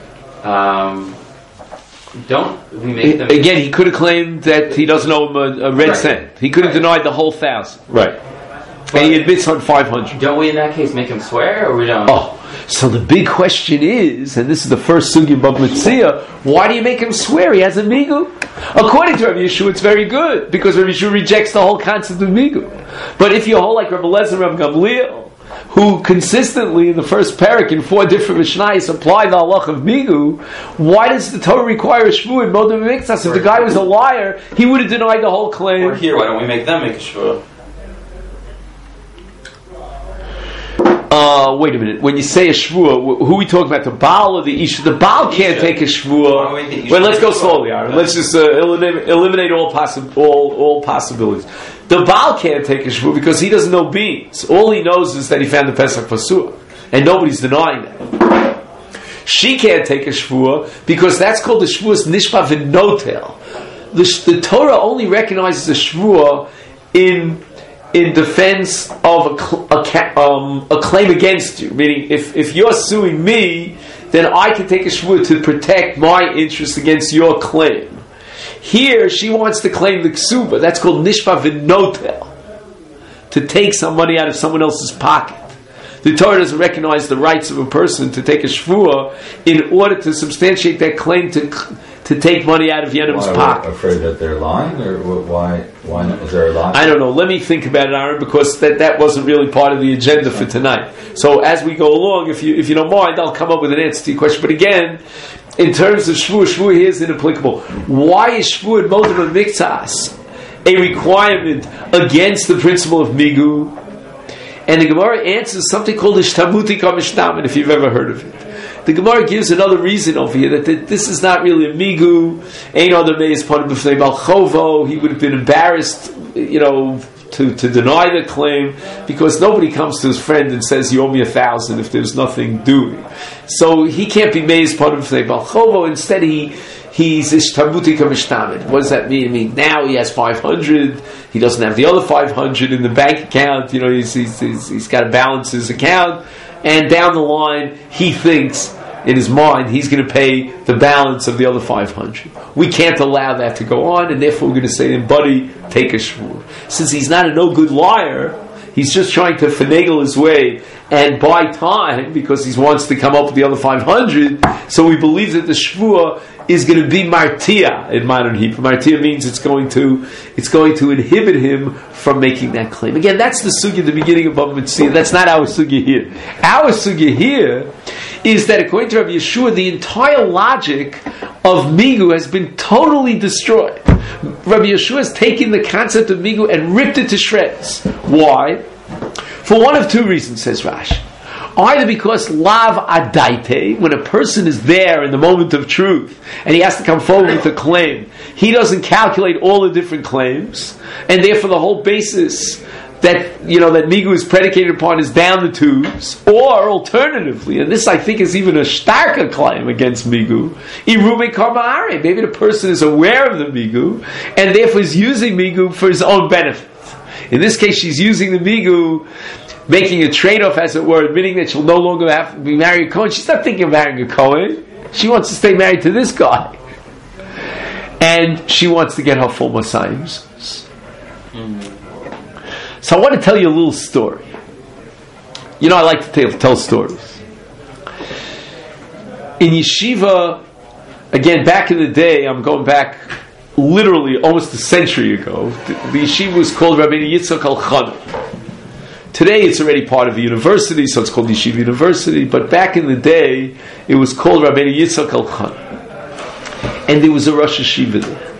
Don't we make them... Again, he could have claimed that he doesn't owe him a red cent. He could have denied the whole 1,000. Right. And he admits on 500. Don't we in that case make him swear, or we don't? So the big question is, and this is the first sugi Bab Metzia, why do you make him swear? He has a migu. According to Rabbi Yeshua, it's very good, because Rabbi Yeshua rejects the whole concept of migu. But if you hold like Rabbi Lezer and Rabbi Gamliel, who consistently in the first parak in 4 different Mishnayos apply the halach of migu, why does the Torah require a shvu in Modeh Miktsas? If the guy was a liar, he would have denied the whole claim. Or here, why don't we make them make a shvu? Wait a minute. When you say a shvua, who are we talking about? The Baal or the Isha? The Baal can't take a shvua. Well, let's go slowly, Aaron. Let's just eliminate all possibilities. The Baal can't take a shvua because he doesn't know beans. All he knows is that he found the Pesach Pasua, and nobody's denying that. She can't take a shvua because that's called the shvuas nishpa v'notel. The Torah only recognizes a shvua in defense of a claim against you. Meaning, if you're suing me, then I can take a shvua to protect my interest against your claim. Here, she wants to claim the ksuba. That's called nishpa v'notel. To take some money out of someone else's pocket. The Torah doesn't recognize the rights of a person to take a shvua in order to substantiate that claim to take money out of Yenim's pocket. Afraid that they're lying, or why not? Is there a lie? I don't know. Let me think about it, Aaron, because that wasn't really part of the agenda for tonight. So as we go along, if you don't mind, I'll come up with an answer to your question. But again, in terms of shvua here is inapplicable. Why is shvua in Modeh Miktsas a requirement against the principle of migu? And the Gemara answers something called ishtamuti kamishtamin, if you've ever heard of it. The Gemara gives another reason over here that this is not really a migu. Ein other meis panim b'fnei balchovo. He would have been embarrassed, to deny the claim, because nobody comes to his friend and says, "You owe me 1,000" if there's nothing due. So he can't be meis panim b'fnei balchovo. Instead, he's ishtamuti kamishtamin. What does that mean? I mean, now he has 500. He doesn't have the other 500 in the bank account. He's got to balance his account. And down the line, he thinks, in his mind, he's going to pay the balance of the other 500. We can't allow that to go on, and therefore we're going to say to him, buddy, take a shvur. Since he's not a no-good liar, he's just trying to finagle his way and buy time, because he wants to come up with the other 500, so we believe that the shvur is going to be martia in modern Hebrew. Martia means it's going to inhibit him from making that claim. Again, that's the sugya at the beginning of Bava Metzia. That's not our sugya here. Our sugya here is that according to Rabbi Yeshua, the entire logic of migu has been totally destroyed. Rabbi Yeshua has taken the concept of migu and ripped it to shreds. Why? For one of two reasons, says Rashi. Either because lav adaite, when a person is there in the moment of truth and he has to come forward with a claim, he doesn't calculate all the different claims, and therefore the whole basis that that migu is predicated upon is down the tubes. Or alternatively, and this I think is even a starker claim against migu, irume karma'are, maybe the person is aware of the migu and therefore is using migu for his own benefit. In this case, she's using the migu, making a trade-off, as it were, admitting that she'll no longer have to be married a Kohen. She's not thinking of marrying a Kohen. She wants to stay married to this guy. And she wants to get her full Masayim. So I want to tell you a little story. I like to tell stories. In yeshiva, again, back in the day, I'm going back literally almost a century ago, the yeshiva was called Rabbeinu Yitzchak Elchanan. Today it's already part of the university, so it's called Yeshiva University, but back in the day, it was called Rabbeinu Yitzchak Elchanan. And there was a Rosh Yeshiva there.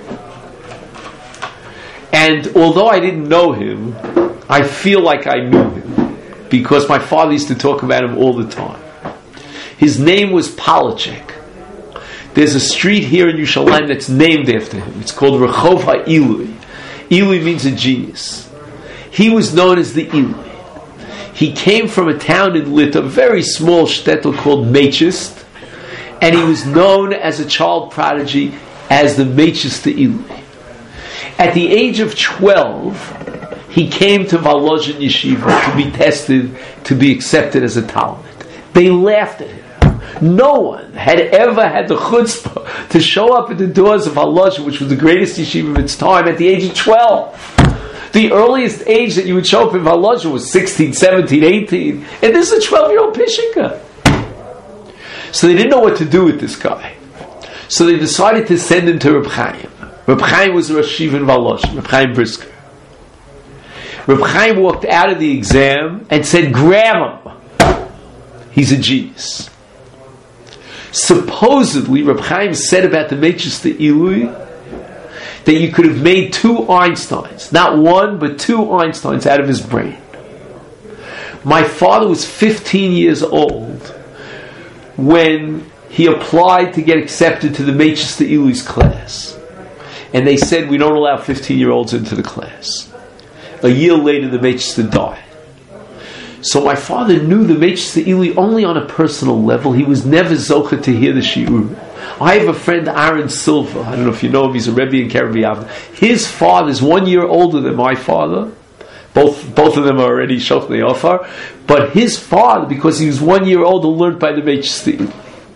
And although I didn't know him, I feel like I knew him, because my father used to talk about him all the time. His name was Palachek. There's a street here in Yerushalayim that's named after him. It's called Rehov HaIlui. Ilui means a genius. He was known as the Ilui. He came from a town in Lit, a very small shtetl called Mechist, and he was known as a child prodigy as the Mechist Ilui. At the age of 12, he came to Volozhin Yeshiva to be tested, to be accepted as a Talmud. They laughed at him. No one had ever had the chutzpah to show up at the doors of Volozhin, which was the greatest yeshiva of its time, at the age of 12. The earliest age that you would show up in Volozhin was 16, 17, 18. And this is a 12-year-old Pishika. So they didn't know what to do with this guy. So they decided to send him to Reb Chaim. Reb Chaim was a Rosh Yeshiva in Volozhin, Reb Chaim Brisker. Reb Chaim walked out of the exam and said, grab him. He's a genius. Supposedly, Reb Chaim said about the Mechist Ilui that you could have made two Einsteins, not one, but two Einsteins out of his brain. My father was 15 years old when he applied to get accepted to the Mechist Ilui's class. And they said, we don't allow 15-year-olds into the class. A year later, the Mechist died. So my father knew the Mechist Ilui only on a personal level. He was never zocha to hear the shiur. I have a friend, Aaron Silva. I don't know if you know him. He's a Rebbe in Kerem Yavne. His father is 1 year older than my father. Both of them are already Shochnei Ofar. But his father, because he was 1 year older, learned by the Mechist Ilui.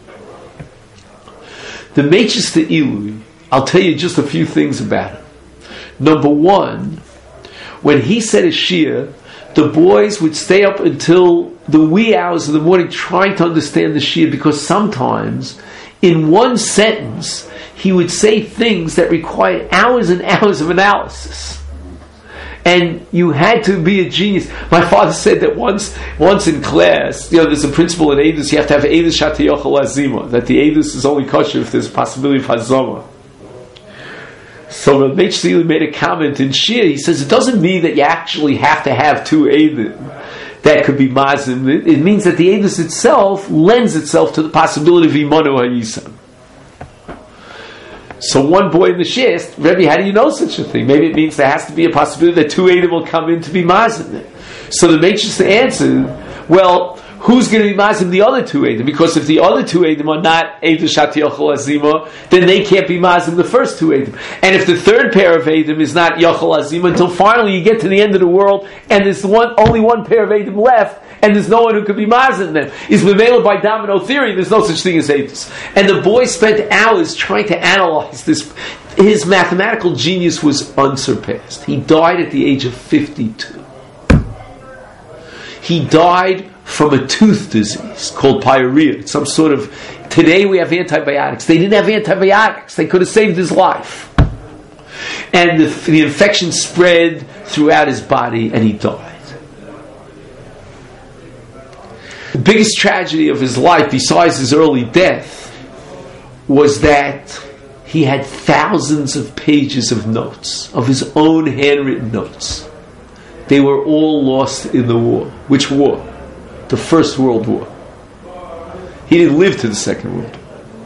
The Mechist Ilui, I'll tell you just a few things about him. Number one, when he said a shiur, the boys would stay up until the wee hours of the morning trying to understand the shiur, because sometimes in one sentence he would say things that required hours and hours of analysis. And you had to be a genius. My father said that once in class, there's a principle in Eidus, you have to have Eidus Shatiyochel Azima, that the Eidus is only kosher if there's a possibility of Hazama. So Rav Mechist Ilui made a comment in Shir. He says it doesn't mean that you actually have to have two Eidim that could be Mazim. It means that the Eidus itself lends itself to the possibility of Imanu HaYisam. So one boy in the Shir asked, Rebbe, how do you know such a thing? Maybe it means there has to be a possibility that two Eidim will come in to be Mazim. So the Mechist answered, well, who's going to be Mazim the other two Eidim? Because if the other two Eidim are not Eidim Shatiyochel Azima, then they can't be Mazim the first two Eidim. And if the third pair of Eidim is not Yochel Azima, until finally you get to the end of the world and there's only one pair of Eidim left, and there's no one who could be Mazim them, is available by domino theory, there's no such thing as Eidim. And the boy spent hours trying to analyze this. His mathematical genius was unsurpassed. He died at the age of 52. He died from a tooth disease called pyorrhea. It's some sort of... Today we have antibiotics. They didn't have antibiotics. They could have saved his life. And the infection spread throughout his body and he died. The biggest tragedy of his life, besides his early death, was that he had thousands of pages of notes, of his own handwritten notes. They were all lost in the war. Which war? the First World War. He didn't live to the Second World War.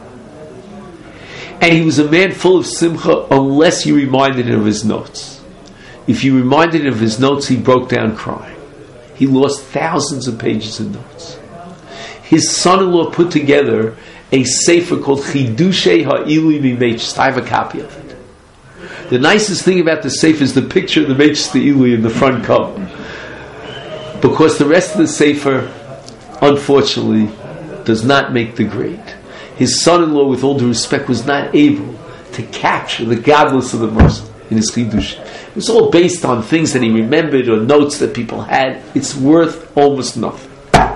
And he was a man full of simcha unless you reminded him of his notes. If you reminded him of his notes, he broke down crying. He lost thousands of pages of notes. His son-in-law put together a sefer called Chidushei Ha'ilui Mimeiches. I have a copy of it. The nicest thing about the sefer is the picture of the Meiches Ilui in the front cover. Because the rest of the sefer, unfortunately, does not make the grade. His son-in-law, with all due respect, was not able to capture the godless of the Muslim in his Chidush. It was all based on things that he remembered or notes that people had. It's worth almost nothing.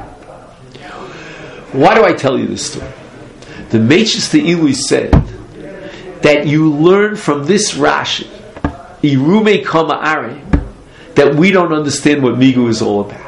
Why do I tell you this story? The Meiches Ilui said that you learn from this Rashi, Irume Kama Arim, that we don't understand what Migu is all about.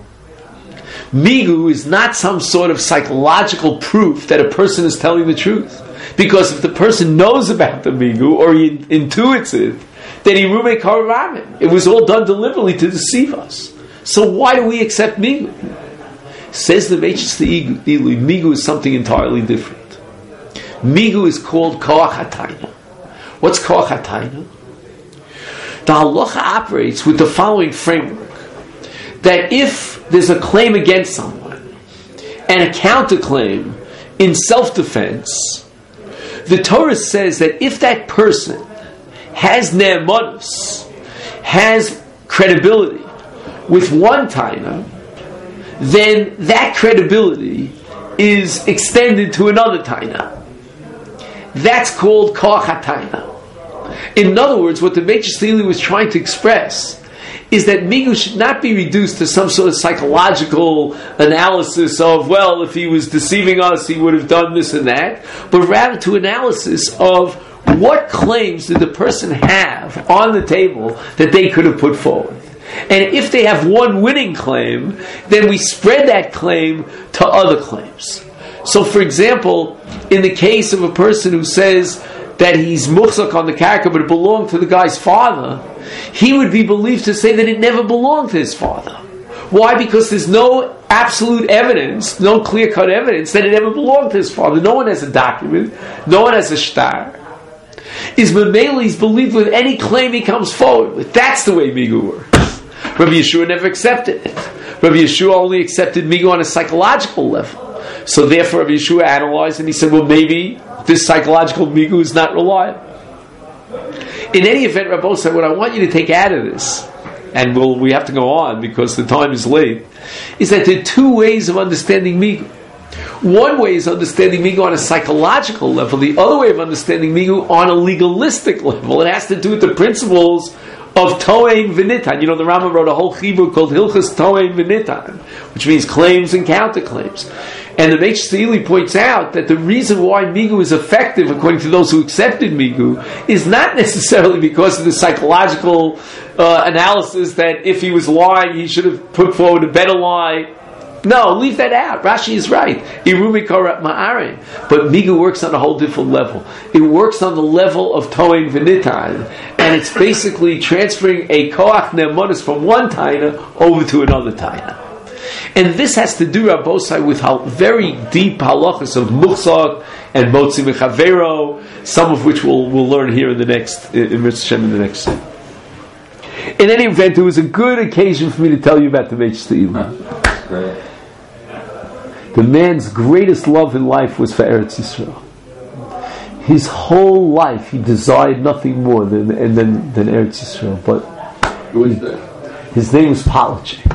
Migu is not some sort of psychological proof that a person is telling the truth. Because if the person knows about the Migu, or he intuits it, then Irume Kama, it was all done deliberately to deceive us. So why do we accept Migu? Says the Meiches Ilui, Migu is something entirely different. Migu is called Koach HaTaina. What's Koach HaTaina? The halacha operates with the following framework: that if there's a claim against someone and a counterclaim in self-defense, the Torah says that if that person has ne'emanus, has credibility with one taina, then that credibility is extended to another taina. That's called koach HaTaina. In other words, what the Meiches Ilui was trying to express is that Migu should not be reduced to some sort of psychological analysis of, well, if he was deceiving us, he would have done this and that, but rather to analysis of what claims did the person have on the table that they could have put forward. And if they have one winning claim, then we spread that claim to other claims. So, for example, in the case of a person who says that he's muhzak on the karka, but it belonged to the guy's father, he would be believed to say that it never belonged to his father. Why? Because there's no absolute evidence, no clear-cut evidence that it ever belonged to his father. No one has a document, no one has a shtar. Is Mamela, he's believed with any claim he comes forward with. That's the way Migu works. Rabbi Yeshua never accepted it. Rabbi Yeshua only accepted Migu on a psychological level. So therefore Rabbi Yeshua analyzed and he said, well, maybe this psychological Migu is not reliable. In any event, Rabbi said, what I want you to take out of this, and we have to go on because the time is late, is that there are two ways of understanding Migu. One way is understanding Migu on a psychological level. The other way of understanding Migu on a legalistic level. It has to do with the principles of Toein V'Nitan. You know, the Rambam wrote a whole chibur called Hilchas Toein V'Nitan, which means claims and counterclaims. And the Meiches Ilui points out that the reason why Migu is effective, according to those who accepted Migu, is not necessarily because of the psychological analysis that if he was lying, he should have put forward a better lie. No, leave that out. Rashi is right. Irumi Korat Ma'arim. But Migu works on a whole different level. It works on the level of Toein V'Nitan. And it's basically transferring a Koach Ne'emanus from one Taina over to another Taina. And this has to do, Rabbosai, with very deep halachas of Muchzak and Motzi Mechavero, some of which we'll learn here in the next, in next. In any event, it was a good occasion for me to tell you about the Meiches Ilui. Great. The man's greatest love in life was for Eretz Yisrael. His whole life he desired nothing more than Eretz Yisrael. But who was that? His name was Palachik.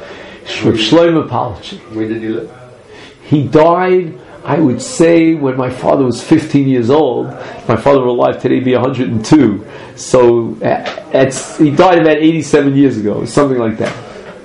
Shlomo Palachik. Where did he live? He died, I would say, when my father was 15 years old. If my father were alive today, he'd be 102. So he died about 87 years ago, something like that.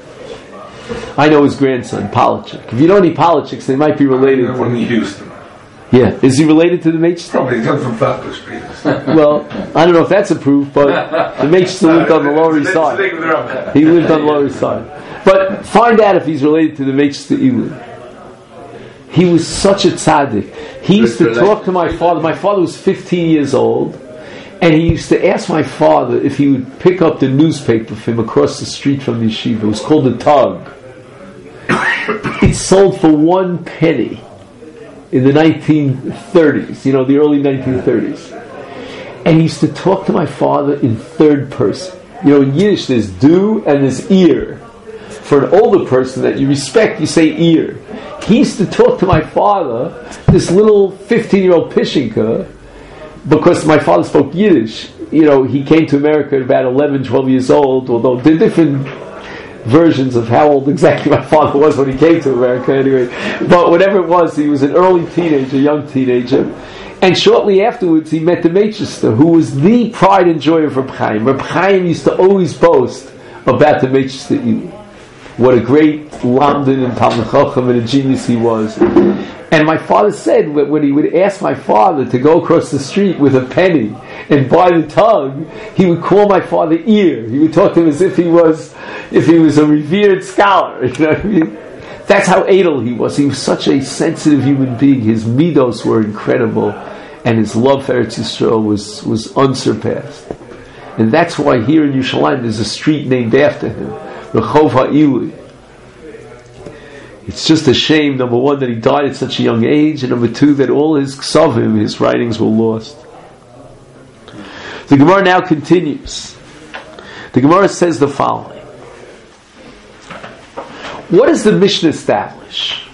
I know his grandson, Palachik. If you know any Palachiks, they might be related to him. Houston. Yeah. Is he related to the Meiches? Probably come from Flatbush Street. Well, I don't know if that's a proof, but the Meiches lived on the Lower East Side. He lived on the Lower East Side. But find out if he's related to the Meiches Ilui. He was such a tzaddik. He used to talk to my father. My father was 15 years old, and he used to ask my father if he would pick up the newspaper for him across the street from the yeshiva. It was called the Tug. it sold for 1 penny in the 1930s, the early 1930s. And he used to talk to my father in third person. In Yiddish there's du and there's ear. For an older person that you respect, you say ear. He used to talk to my father, this little 15-year-old Pishinka, because my father spoke Yiddish. He came to America at about 11, 12 years old, although there are different versions of how old exactly my father was when he came to America anyway. But whatever it was, he was an early teenager, young teenager. And shortly afterwards, he met the Meichester, who was the pride and joy of Reb Chaim. Reb Chaim used to always boast about the Meichester Eli. What a great Lamdan and Talmud Chacham and a genius he was. And my father said, when he would ask my father to go across the street with a penny and buy the tongue, he would call my father ear. He would talk to him as if he was a revered scholar. You know what I mean? That's how edel he was. He was such a sensitive human being. His midos were incredible, and his love for Eretz Yisrael was unsurpassed. And that's why here in Yerushalayim there's a street named after him, Rehov HaEli. It's just a shame, number one, that he died at such a young age, and number two, that all his ksavim, his writings, were lost. The Gemara now continues. The Gemara says the following. What does the Mishnah establish?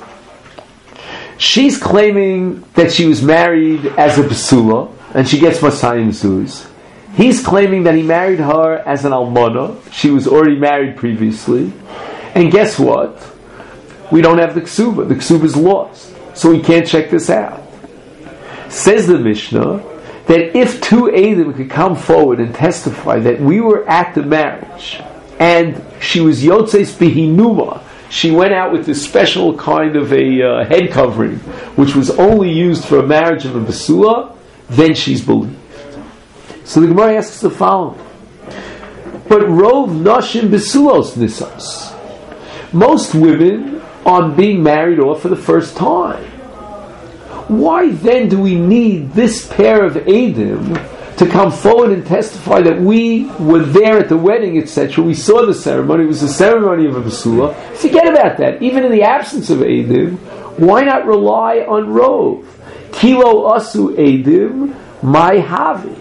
She's claiming that she was married as a Basula, and she gets Masayim Zuz. He's claiming that he married her as an Almana. She was already married previously. And guess what? We don't have the Ksuba. The Ksuba is lost. So we can't check this out. Says the Mishnah that if two Eidim could come forward and testify that we were at the marriage and she was Yotzeis Behinuma, she went out with this special kind of a head covering which was only used for a marriage of a Basula, then she's believed. So the Gemara asks the following. But Rov Nashim Basulos Nisas. Most women are being married off for the first time. Why then do we need this pair of Eidim to come forward and testify that we were there at the wedding, etc.? We saw the ceremony. It was the ceremony of a Basula. Forget about that. Even in the absence of Eidim, why not rely on Rov? Kilo Asu Eidim, my Havi.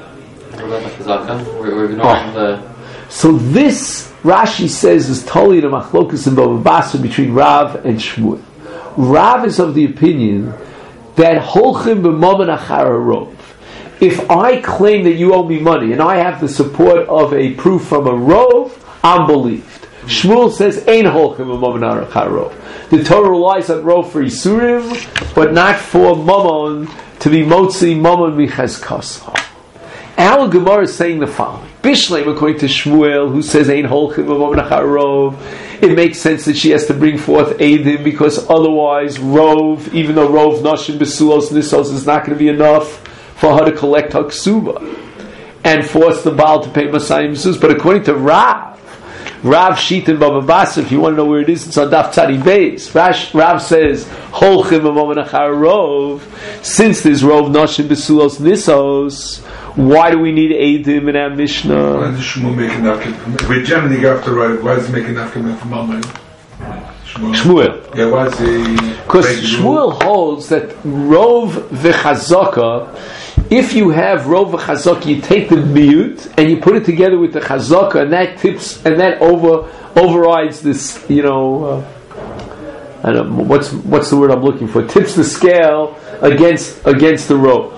We're ignoring the... So this, Rashi says, is totally the machlokas in Bava Basra between Rav and Shmuel. Rav is of the opinion that holchim b'mammon achar Rov. If I claim that you owe me money and I have the support of a proof from a Rov, I'm believed. Shmuel says, "Ein holchim b'mammon achar Rov." The Torah relies on Rov for Isurim, but not for mammon to be motzi mammon michazkasa. Our Gemara is saying the following. Bishleim, according to Shmuel, who says, Ein holchim b'mammon achar Rov, it makes sense that she has to bring forth Eidim, because otherwise Rov, even though Rov Nashim Besulos Nisos is not going to be enough for her to collect her ksuba and force the Baal to pay Masayim Zuz. But according to Rav Shit in Bava Basra, if you want to know where it is, it's on Daf Tzadi Beis. Rav says, Holchim b'mammon achar Rov, since there's Rov Nashim Besulos Nisos, why do we need Eidim in our Mishnah? Why does Shmuel make an afkim? With Germany, you have to write, why does he make an afkim for Mammon? Shmuel. Yeah, why is he... Because Shmuel holds that Rov v'chazaka, if you have Rov v'chazaka, you take the miyut and you put it together with the chazaka, and that tips, and that overrides this, I don't know, what's the word I'm looking for? Tips the scale against the Rov.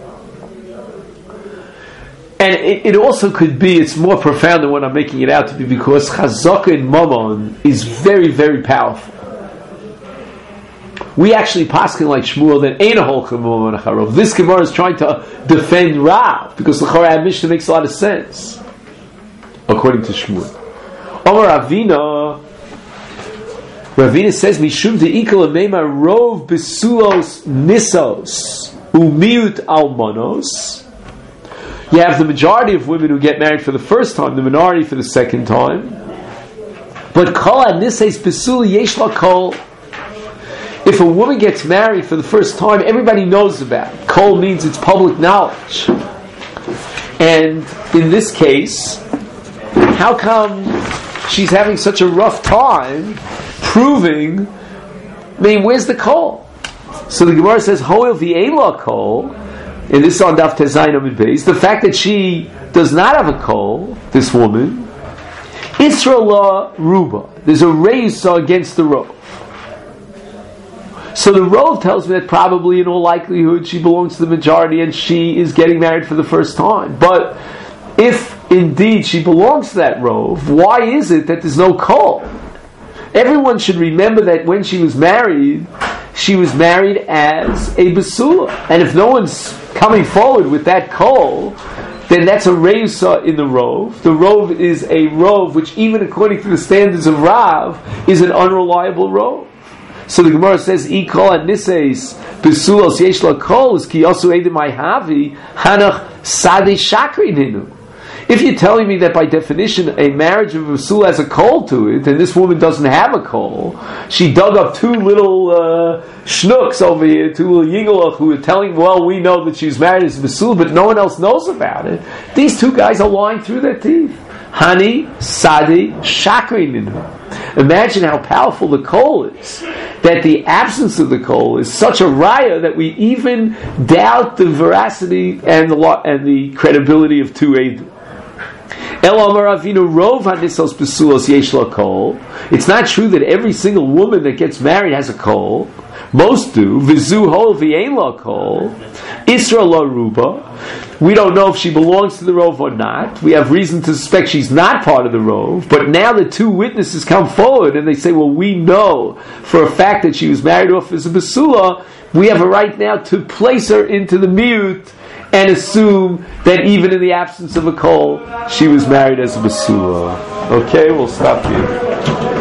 And it also could be, it's more profound than what I'm making it out to be, because Chazaka in Mammon is very, very powerful. We actually paskin like Shmuel that ain't a holchem Mammon achar Rov. This Gemara is trying to defend Rav, because the Chorah Mishnah makes a lot of sense, according to Shmuel. Omar Ravina says, Mishum de'ikal ameima Rov besulos nisos umiut almanos. You have the majority of women who get married for the first time, the minority for the second time. But kol nises besul yesh la kol. If a woman gets married for the first time, everybody knows about it. Kol means it's public knowledge. And in this case, how come she's having such a rough time proving, I mean, where's the kol? So the Gemara says, Hoil v'ela kol, and this is on Daf Tezayin Amud Beis, the fact that she does not have a kol, this woman, Isra la ruba, there's a reisa against the rov. So the rov tells me that probably in all likelihood she belongs to the majority and she is getting married for the first time. But if indeed she belongs to that rov, why is it that there's no kol? Everyone should remember that when she was married as a basula. And if no one's coming forward with that kol, then that's a reisa in the rov. The rov is a rov which, even according to the standards of Rav, is an unreliable rov. So the Gemara says, "I kol niseis besulos yesh la kol is ki yasu edim havi hanach sadei shakri ninu." If you're telling me that by definition a marriage of a basula has a kol to it, and this woman doesn't have a kol, she dug up two little schnooks over here, two little yingalach who are telling, well, we know that she's married as a basula, but no one else knows about it. These two guys are lying through their teeth. Hani sadi shakri minhu. Imagine how powerful the kol is. That the absence of the kol is such a raya that we even doubt the veracity and the credibility of two eidim. It's not true that every single woman that gets married has a kol. Most do. Vizu hol v'yein la kol. Isra la ruba. We don't know if she belongs to the rov or not. We have reason to suspect she's not part of the rov. But now the two witnesses come forward and they say, well, we know for a fact that she was married off as a basula. We have a right now to place her into the miut and assume that even in the absence of a kol, she was married as a basula. Okay, we'll stop here.